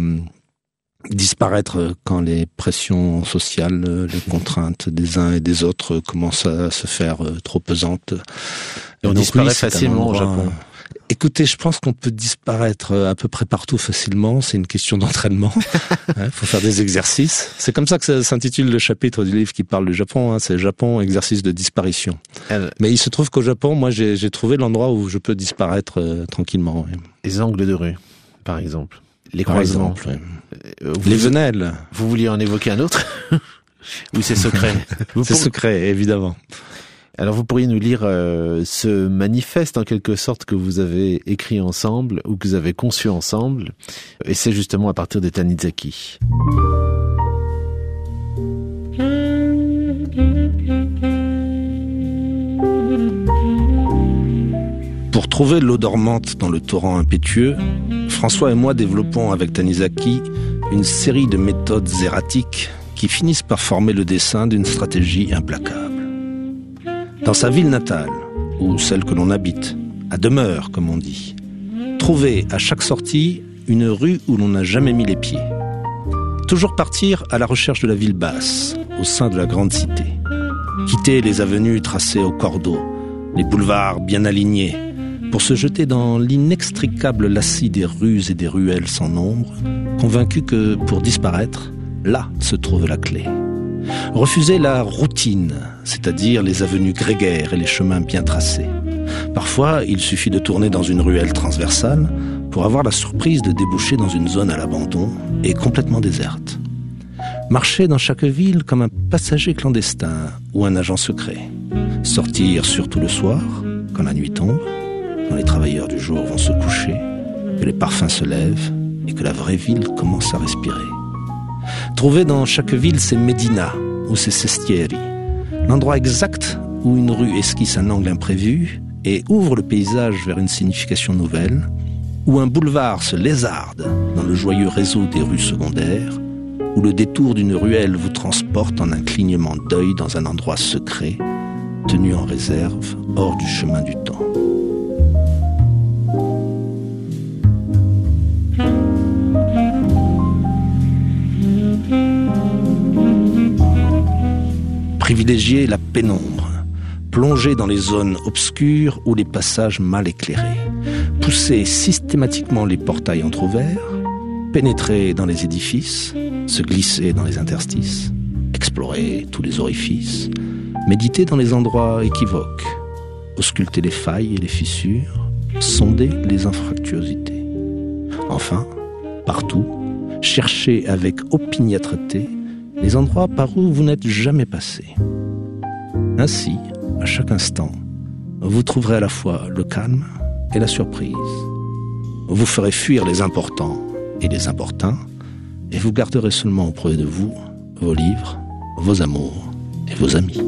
S5: disparaître quand les pressions sociales, les contraintes des uns et des autres commencent à se faire trop pesantes.
S3: Et on disparaît facilement au Japon.
S5: Écoutez, je pense qu'on peut disparaître à peu près partout facilement. C'est une question d'entraînement. Faut faire des exercices. C'est comme ça que ça s'intitule le chapitre du livre qui parle du Japon. Hein. C'est Japon, exercice de disparition. Mais il se trouve qu'au Japon, moi, j'ai trouvé l'endroit où je peux disparaître tranquillement. Oui.
S3: Les angles de rue, par exemple. Les croisements.
S5: Par exemple, oui. Les venelles.
S3: Vous vouliez en évoquer un autre? Ou c'est secret?
S5: Secret, évidemment.
S3: Alors vous pourriez nous lire ce manifeste en quelque sorte que vous avez écrit ensemble ou que vous avez conçu ensemble, et c'est justement à partir de Tanizaki.
S5: Pour trouver l'eau dormante dans le torrent impétueux, François et moi développons avec Tanizaki une série de méthodes erratiques qui finissent par former le dessin d'une stratégie implacable. Dans sa ville natale, ou celle que l'on habite, à demeure comme on dit, trouver à chaque sortie une rue où l'on n'a jamais mis les pieds. Toujours partir à la recherche de la ville basse, au sein de la grande cité. Quitter les avenues tracées au cordeau, les boulevards bien alignés, pour se jeter dans l'inextricable lacis des rues et des ruelles sans nombre, convaincu que pour disparaître, là se trouve la clé. Refuser la routine, c'est-à-dire les avenues grégaires et les chemins bien tracés. Parfois, il suffit de tourner dans une ruelle transversale pour avoir la surprise de déboucher dans une zone à l'abandon et complètement déserte. Marcher dans chaque ville comme un passager clandestin ou un agent secret. Sortir surtout le soir, quand la nuit tombe, quand les travailleurs du jour vont se coucher, que les parfums se lèvent et que la vraie ville commence à respirer. Trouver dans chaque ville ses médinas ou ses sestieri, l'endroit exact où une rue esquisse un angle imprévu et ouvre le paysage vers une signification nouvelle, où un boulevard se lézarde dans le joyeux réseau des rues secondaires, où le détour d'une ruelle vous transporte en un clignement d'œil dans un endroit secret, tenu en réserve hors du chemin du temps. Privilégier la pénombre, plonger dans les zones obscures ou les passages mal éclairés, pousser systématiquement les portails entr'ouverts, pénétrer dans les édifices, se glisser dans les interstices, explorer tous les orifices, méditer dans les endroits équivoques, ausculter les failles et les fissures, sonder les infractuosités. Enfin, partout, chercher avec opiniâtreté les endroits par où vous n'êtes jamais passé. Ainsi, à chaque instant, vous trouverez à la fois le calme et la surprise. Vous ferez fuir les importants et les importuns, et vous garderez seulement auprès de vous vos livres, vos amours et vos amis.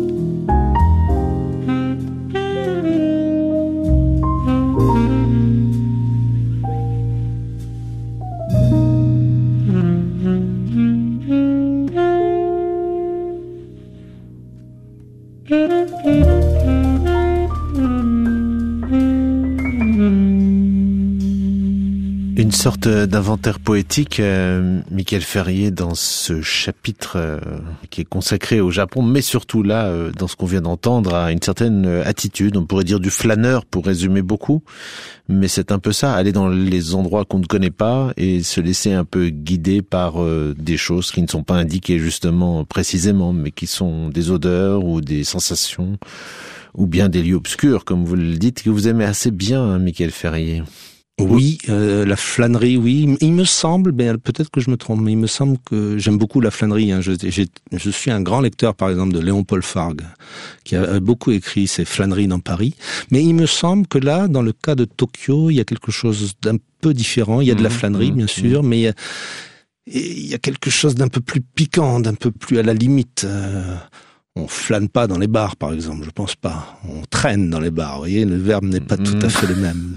S3: Une sorte d'inventaire poétique, Michael Ferrier, dans ce chapitre qui est consacré au Japon, mais surtout là, dans ce qu'on vient d'entendre, à une certaine attitude, on pourrait dire du flâneur pour résumer beaucoup, mais c'est un peu ça, aller dans les endroits qu'on ne connaît pas et se laisser un peu guider par des choses qui ne sont pas indiquées justement précisément, mais qui sont des odeurs ou des sensations, ou bien des lieux obscurs, comme vous le dites, que vous aimez assez bien, hein, Michael Ferrier.
S5: Oui, la flânerie, oui. Il me semble, peut-être que je me trompe, mais il me semble que j'aime beaucoup la flânerie. Hein. Je suis un grand lecteur, par exemple, de Léon-Paul Fargue, qui a beaucoup écrit ses flâneries dans Paris. Mais il me semble que là, dans le cas de Tokyo, il y a quelque chose d'un peu différent. Il y a de la flânerie, bien sûr, mais il y a quelque chose d'un peu plus piquant, d'un peu plus à la limite. On flâne pas dans les bars, par exemple, je pense pas. On traîne dans les bars, vous voyez, le verbe n'est pas tout à fait le même.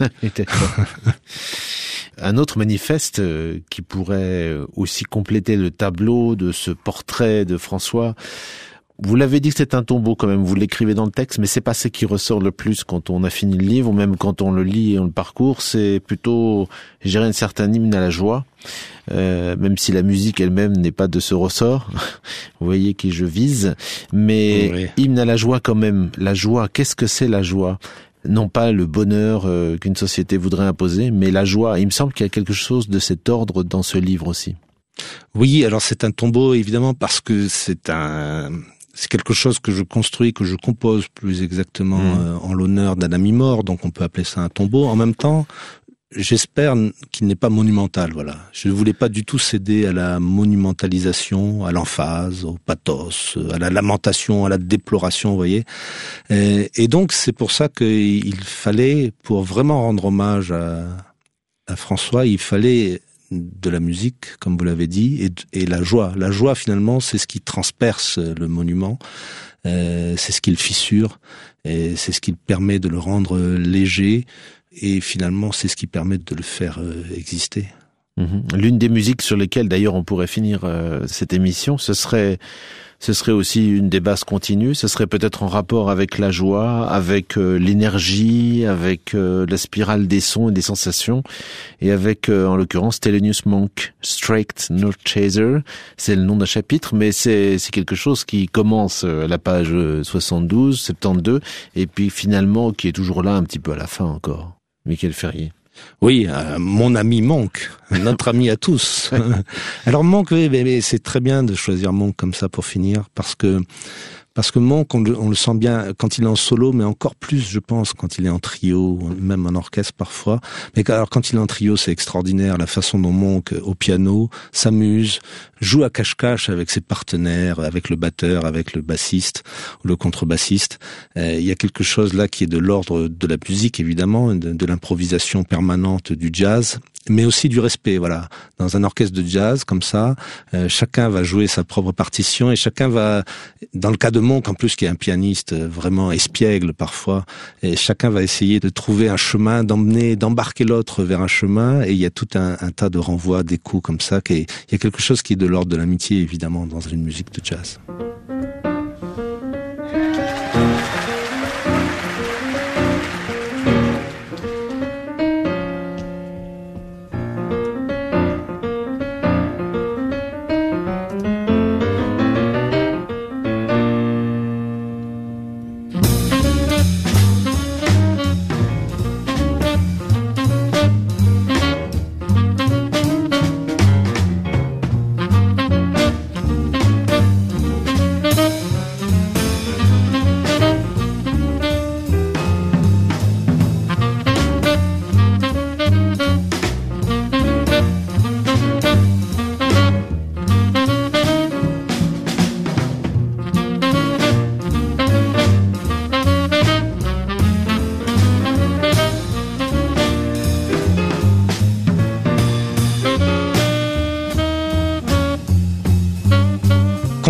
S3: Un autre manifeste qui pourrait aussi compléter le tableau de ce portrait de François. Vous l'avez dit que c'est un tombeau quand même, vous l'écrivez dans le texte, mais c'est pas ce qui ressort le plus quand on a fini le livre, ou même quand on le lit et on le parcourt, c'est plutôt, je dirais, un certain hymne à la joie, même si la musique elle-même n'est pas de ce ressort, vous voyez qui je vise, mais oui. Hymne à la joie quand même, la joie, qu'est-ce que c'est la joie ? Non pas le bonheur qu'une société voudrait imposer, mais la joie, il me semble qu'il y a quelque chose de cet ordre dans ce livre aussi.
S5: Oui, alors c'est un tombeau évidemment parce que c'est quelque chose que je construis, que je compose plus exactement en l'honneur d'un ami mort, donc on peut appeler ça un tombeau. En même temps, j'espère qu'il n'est pas monumental, voilà. Je ne voulais pas du tout céder à la monumentalisation, à l'emphase, au pathos, à la lamentation, à la déploration, vous voyez. Et donc c'est pour ça qu'il fallait, pour vraiment rendre hommage à François, il fallait de la musique, comme vous l'avez dit, et la joie. La joie, finalement, c'est ce qui transperce le monument, c'est ce qui le fissure, et c'est ce qui permet de le rendre léger, et finalement, c'est ce qui permet de le faire exister.
S3: L'une des musiques sur lesquelles, d'ailleurs, on pourrait finir cette émission, ce serait aussi une des basses continues, ce serait peut-être en rapport avec la joie, avec l'énergie, avec la spirale des sons et des sensations, et avec, en l'occurrence, Thelonious Monk, Straight No Chaser, c'est le nom d'un chapitre, mais c'est quelque chose qui commence à la page 72, 72, et puis finalement qui est toujours là un petit peu à la fin encore. Michael Ferrier.
S5: Oui, mon ami Monk, notre ami à tous. Alors Monk, oui, mais c'est très bien de choisir Monk comme ça pour finir, parce que Monk, on le sent bien quand il est en solo, mais encore plus, je pense, quand il est en trio, même en orchestre parfois. Mais alors quand il est en trio, c'est extraordinaire, la façon dont Monk, au piano, s'amuse, joue à cache-cache avec ses partenaires, avec le batteur, avec le bassiste ou le contrebassiste. Il y a quelque chose là qui est de l'ordre de la musique, évidemment, de l'improvisation permanente du jazz, mais aussi du respect, voilà. Dans un orchestre de jazz, comme ça, chacun va jouer sa propre partition et chacun va, dans le cas de Monk, en plus, qui est un pianiste vraiment espiègle parfois, et chacun va essayer de trouver un chemin, d'embarquer l'autre vers un chemin, et il y a tout un tas de renvois, d'échos comme ça, il y a quelque chose qui est de l'ordre de l'amitié, évidemment, dans une musique de jazz.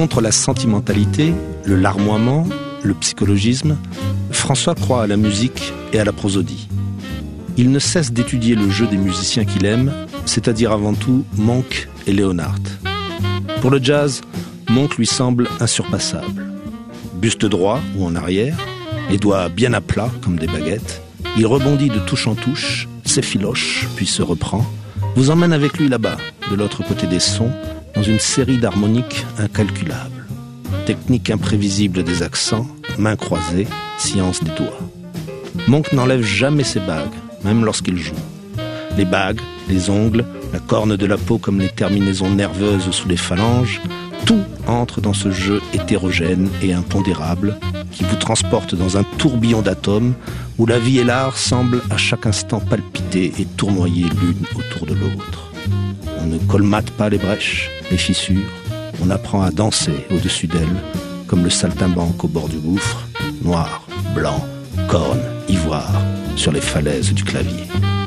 S5: Contre la sentimentalité, le larmoiement, le psychologisme, François croit à la musique et à la prosodie. Il ne cesse d'étudier le jeu des musiciens qu'il aime, c'est-à-dire avant tout Monk et Leonhardt. Pour le jazz, Monk lui semble insurpassable. Buste droit ou en arrière, les doigts bien à plat comme des baguettes, il rebondit de touche en touche, s'effiloche, puis se reprend, vous emmène avec lui là-bas, de l'autre côté des sons, dans une série d'harmoniques incalculables. Technique imprévisible des accents, mains croisées, science des doigts. Monk n'enlève jamais ses bagues, même lorsqu'il joue. Les bagues, les ongles, la corne de la peau comme les terminaisons nerveuses sous les phalanges, tout entre dans ce jeu hétérogène et impondérable qui vous transporte dans un tourbillon d'atomes où la vie et l'art semblent à chaque instant palpiter et tournoyer l'une autour de l'autre. On ne colmate pas les brèches, les fissures, on apprend à danser au-dessus d'elles, comme le saltimbanque au bord du gouffre, noir, blanc, corne, ivoire, sur les falaises du clavier.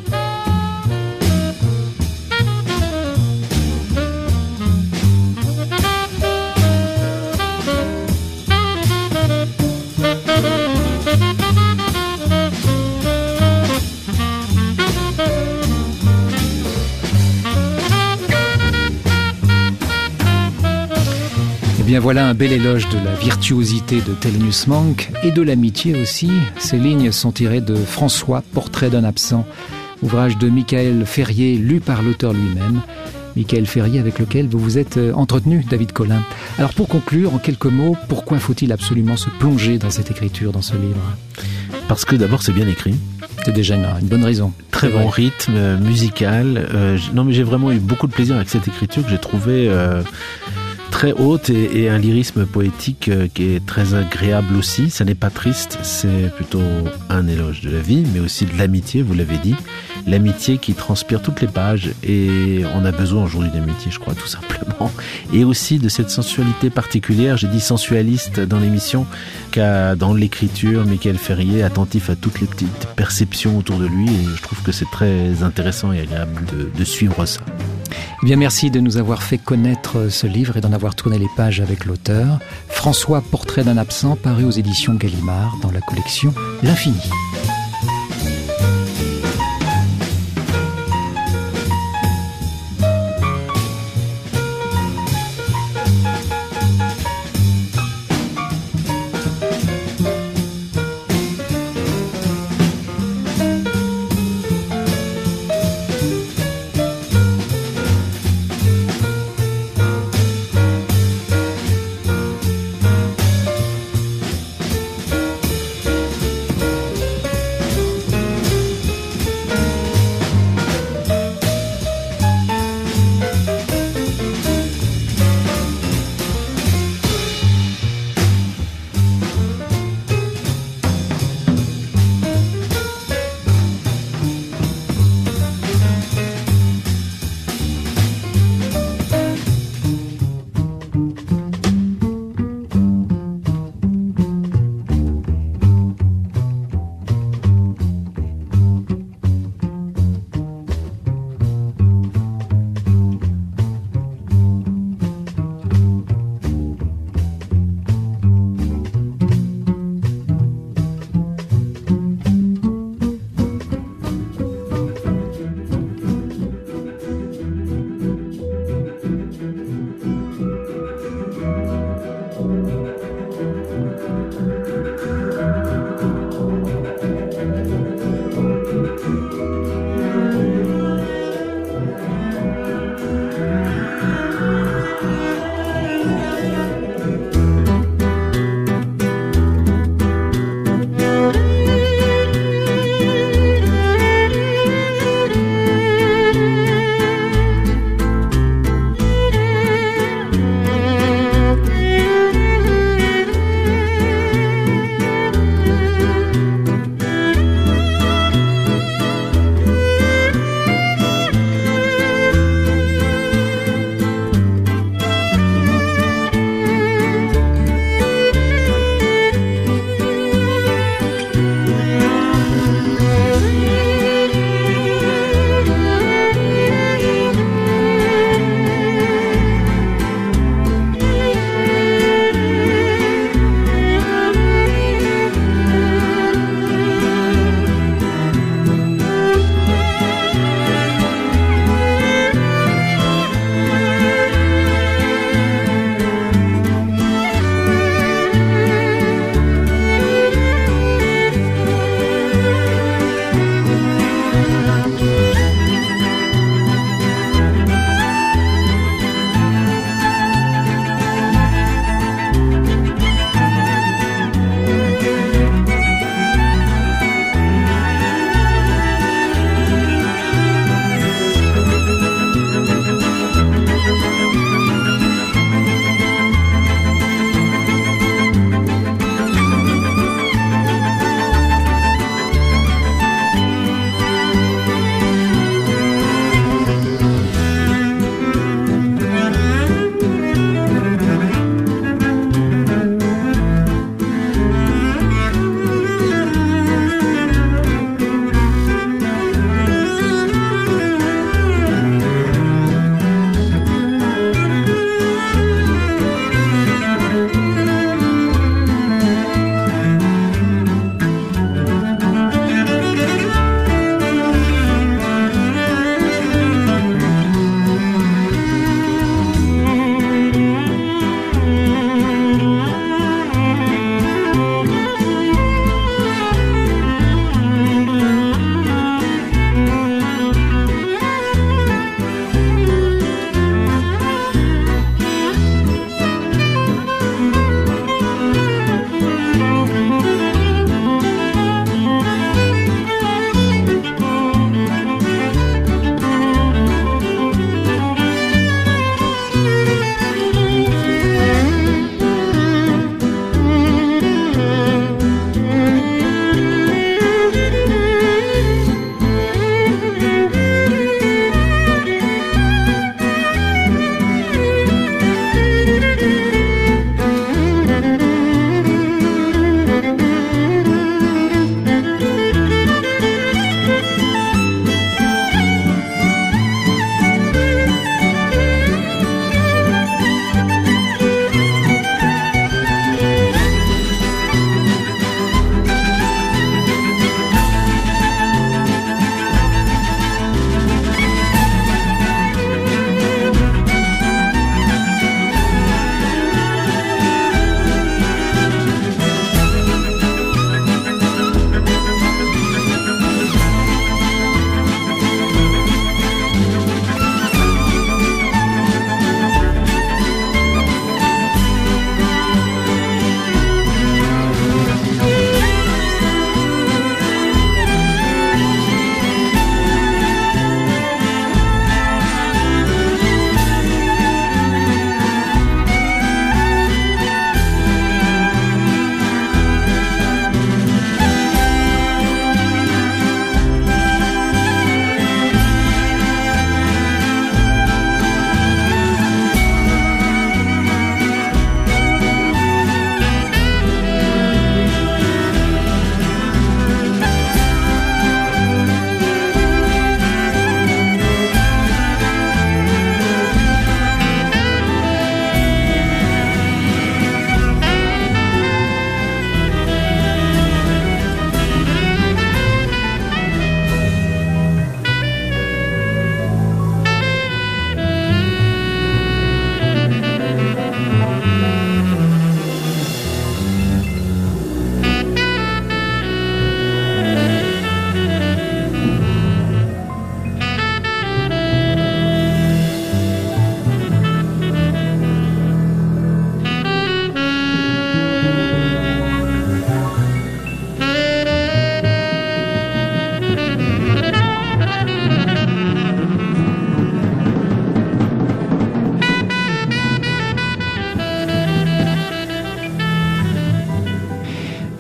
S2: Eh bien voilà un bel éloge de la virtuosité de Thelonious Monk et de l'amitié aussi. Ces lignes sont tirées de François, Portrait d'un absent, ouvrage de Michael Ferrier, lu par l'auteur lui-même. Michael Ferrier avec lequel vous vous êtes entretenu, David Collin. Alors pour conclure, en quelques mots, pourquoi faut-il absolument se plonger dans cette écriture, dans ce livre ?
S3: Parce que d'abord c'est bien écrit.
S2: C'est déjà une bonne raison.
S3: Très bon rythme musical. Non mais j'ai vraiment eu beaucoup de plaisir avec cette écriture que j'ai trouvée très haute et un lyrisme poétique qui est très agréable aussi. Ça n'est pas triste, c'est plutôt un éloge de la vie, mais aussi de l'amitié, vous l'avez dit. L'amitié qui transpire toutes les pages et on a besoin aujourd'hui d'amitié, je crois, tout simplement. Et aussi de cette sensualité particulière, j'ai dit sensualiste dans l'émission, qu'a dans l'écriture Michael Ferrier, attentif à toutes les petites perceptions autour de lui, et je trouve que c'est très intéressant et agréable de suivre ça.
S2: Eh bien, merci de nous avoir fait connaître ce livre et d'en avoir tourné les pages avec l'auteur. François, Portrait d'un absent, paru aux éditions Gallimard dans la collection L'Infini.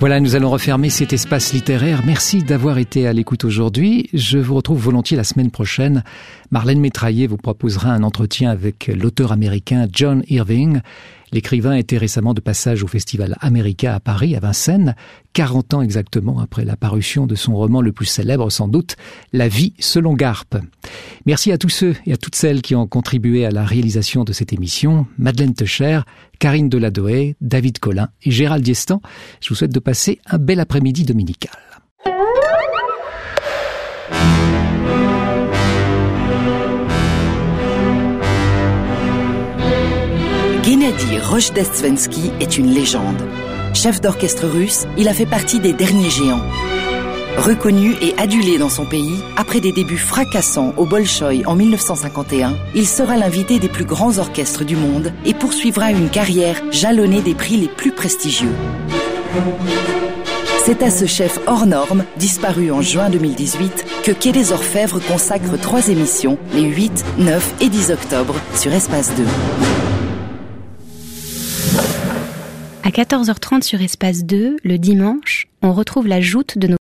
S2: Voilà, nous allons refermer cet espace littéraire. Merci d'avoir été à l'écoute aujourd'hui. Je vous retrouve volontiers la semaine prochaine. Marlène Métraillé vous proposera un entretien avec l'auteur américain John Irving. L'écrivain était récemment de passage au Festival America à Paris, à Vincennes, 40 ans exactement après la parution de son roman le plus célèbre sans doute, La vie selon Garp. Merci à tous ceux et à toutes celles qui ont contribué à la réalisation de cette émission. Madeleine Techer, Karine Deladoë, David Collin et Gérald Diestan. Je vous souhaite de passer un bel après-midi dominical.
S6: Gennady Rojdestvensky est une légende. Chef d'orchestre russe, il a fait partie des derniers géants. Reconnu et adulé dans son pays, après des débuts fracassants au Bolchoï en 1951, il sera l'invité des plus grands orchestres du monde et poursuivra une carrière jalonnée des prix les plus prestigieux. C'est à ce chef hors norme, disparu en juin 2018, que Quai des Orfèvres consacre 3 émissions, les 8, 9 et 10 octobre, sur Espace 2.
S1: À 14h30 sur Espace 2, le dimanche, on retrouve la joute de nos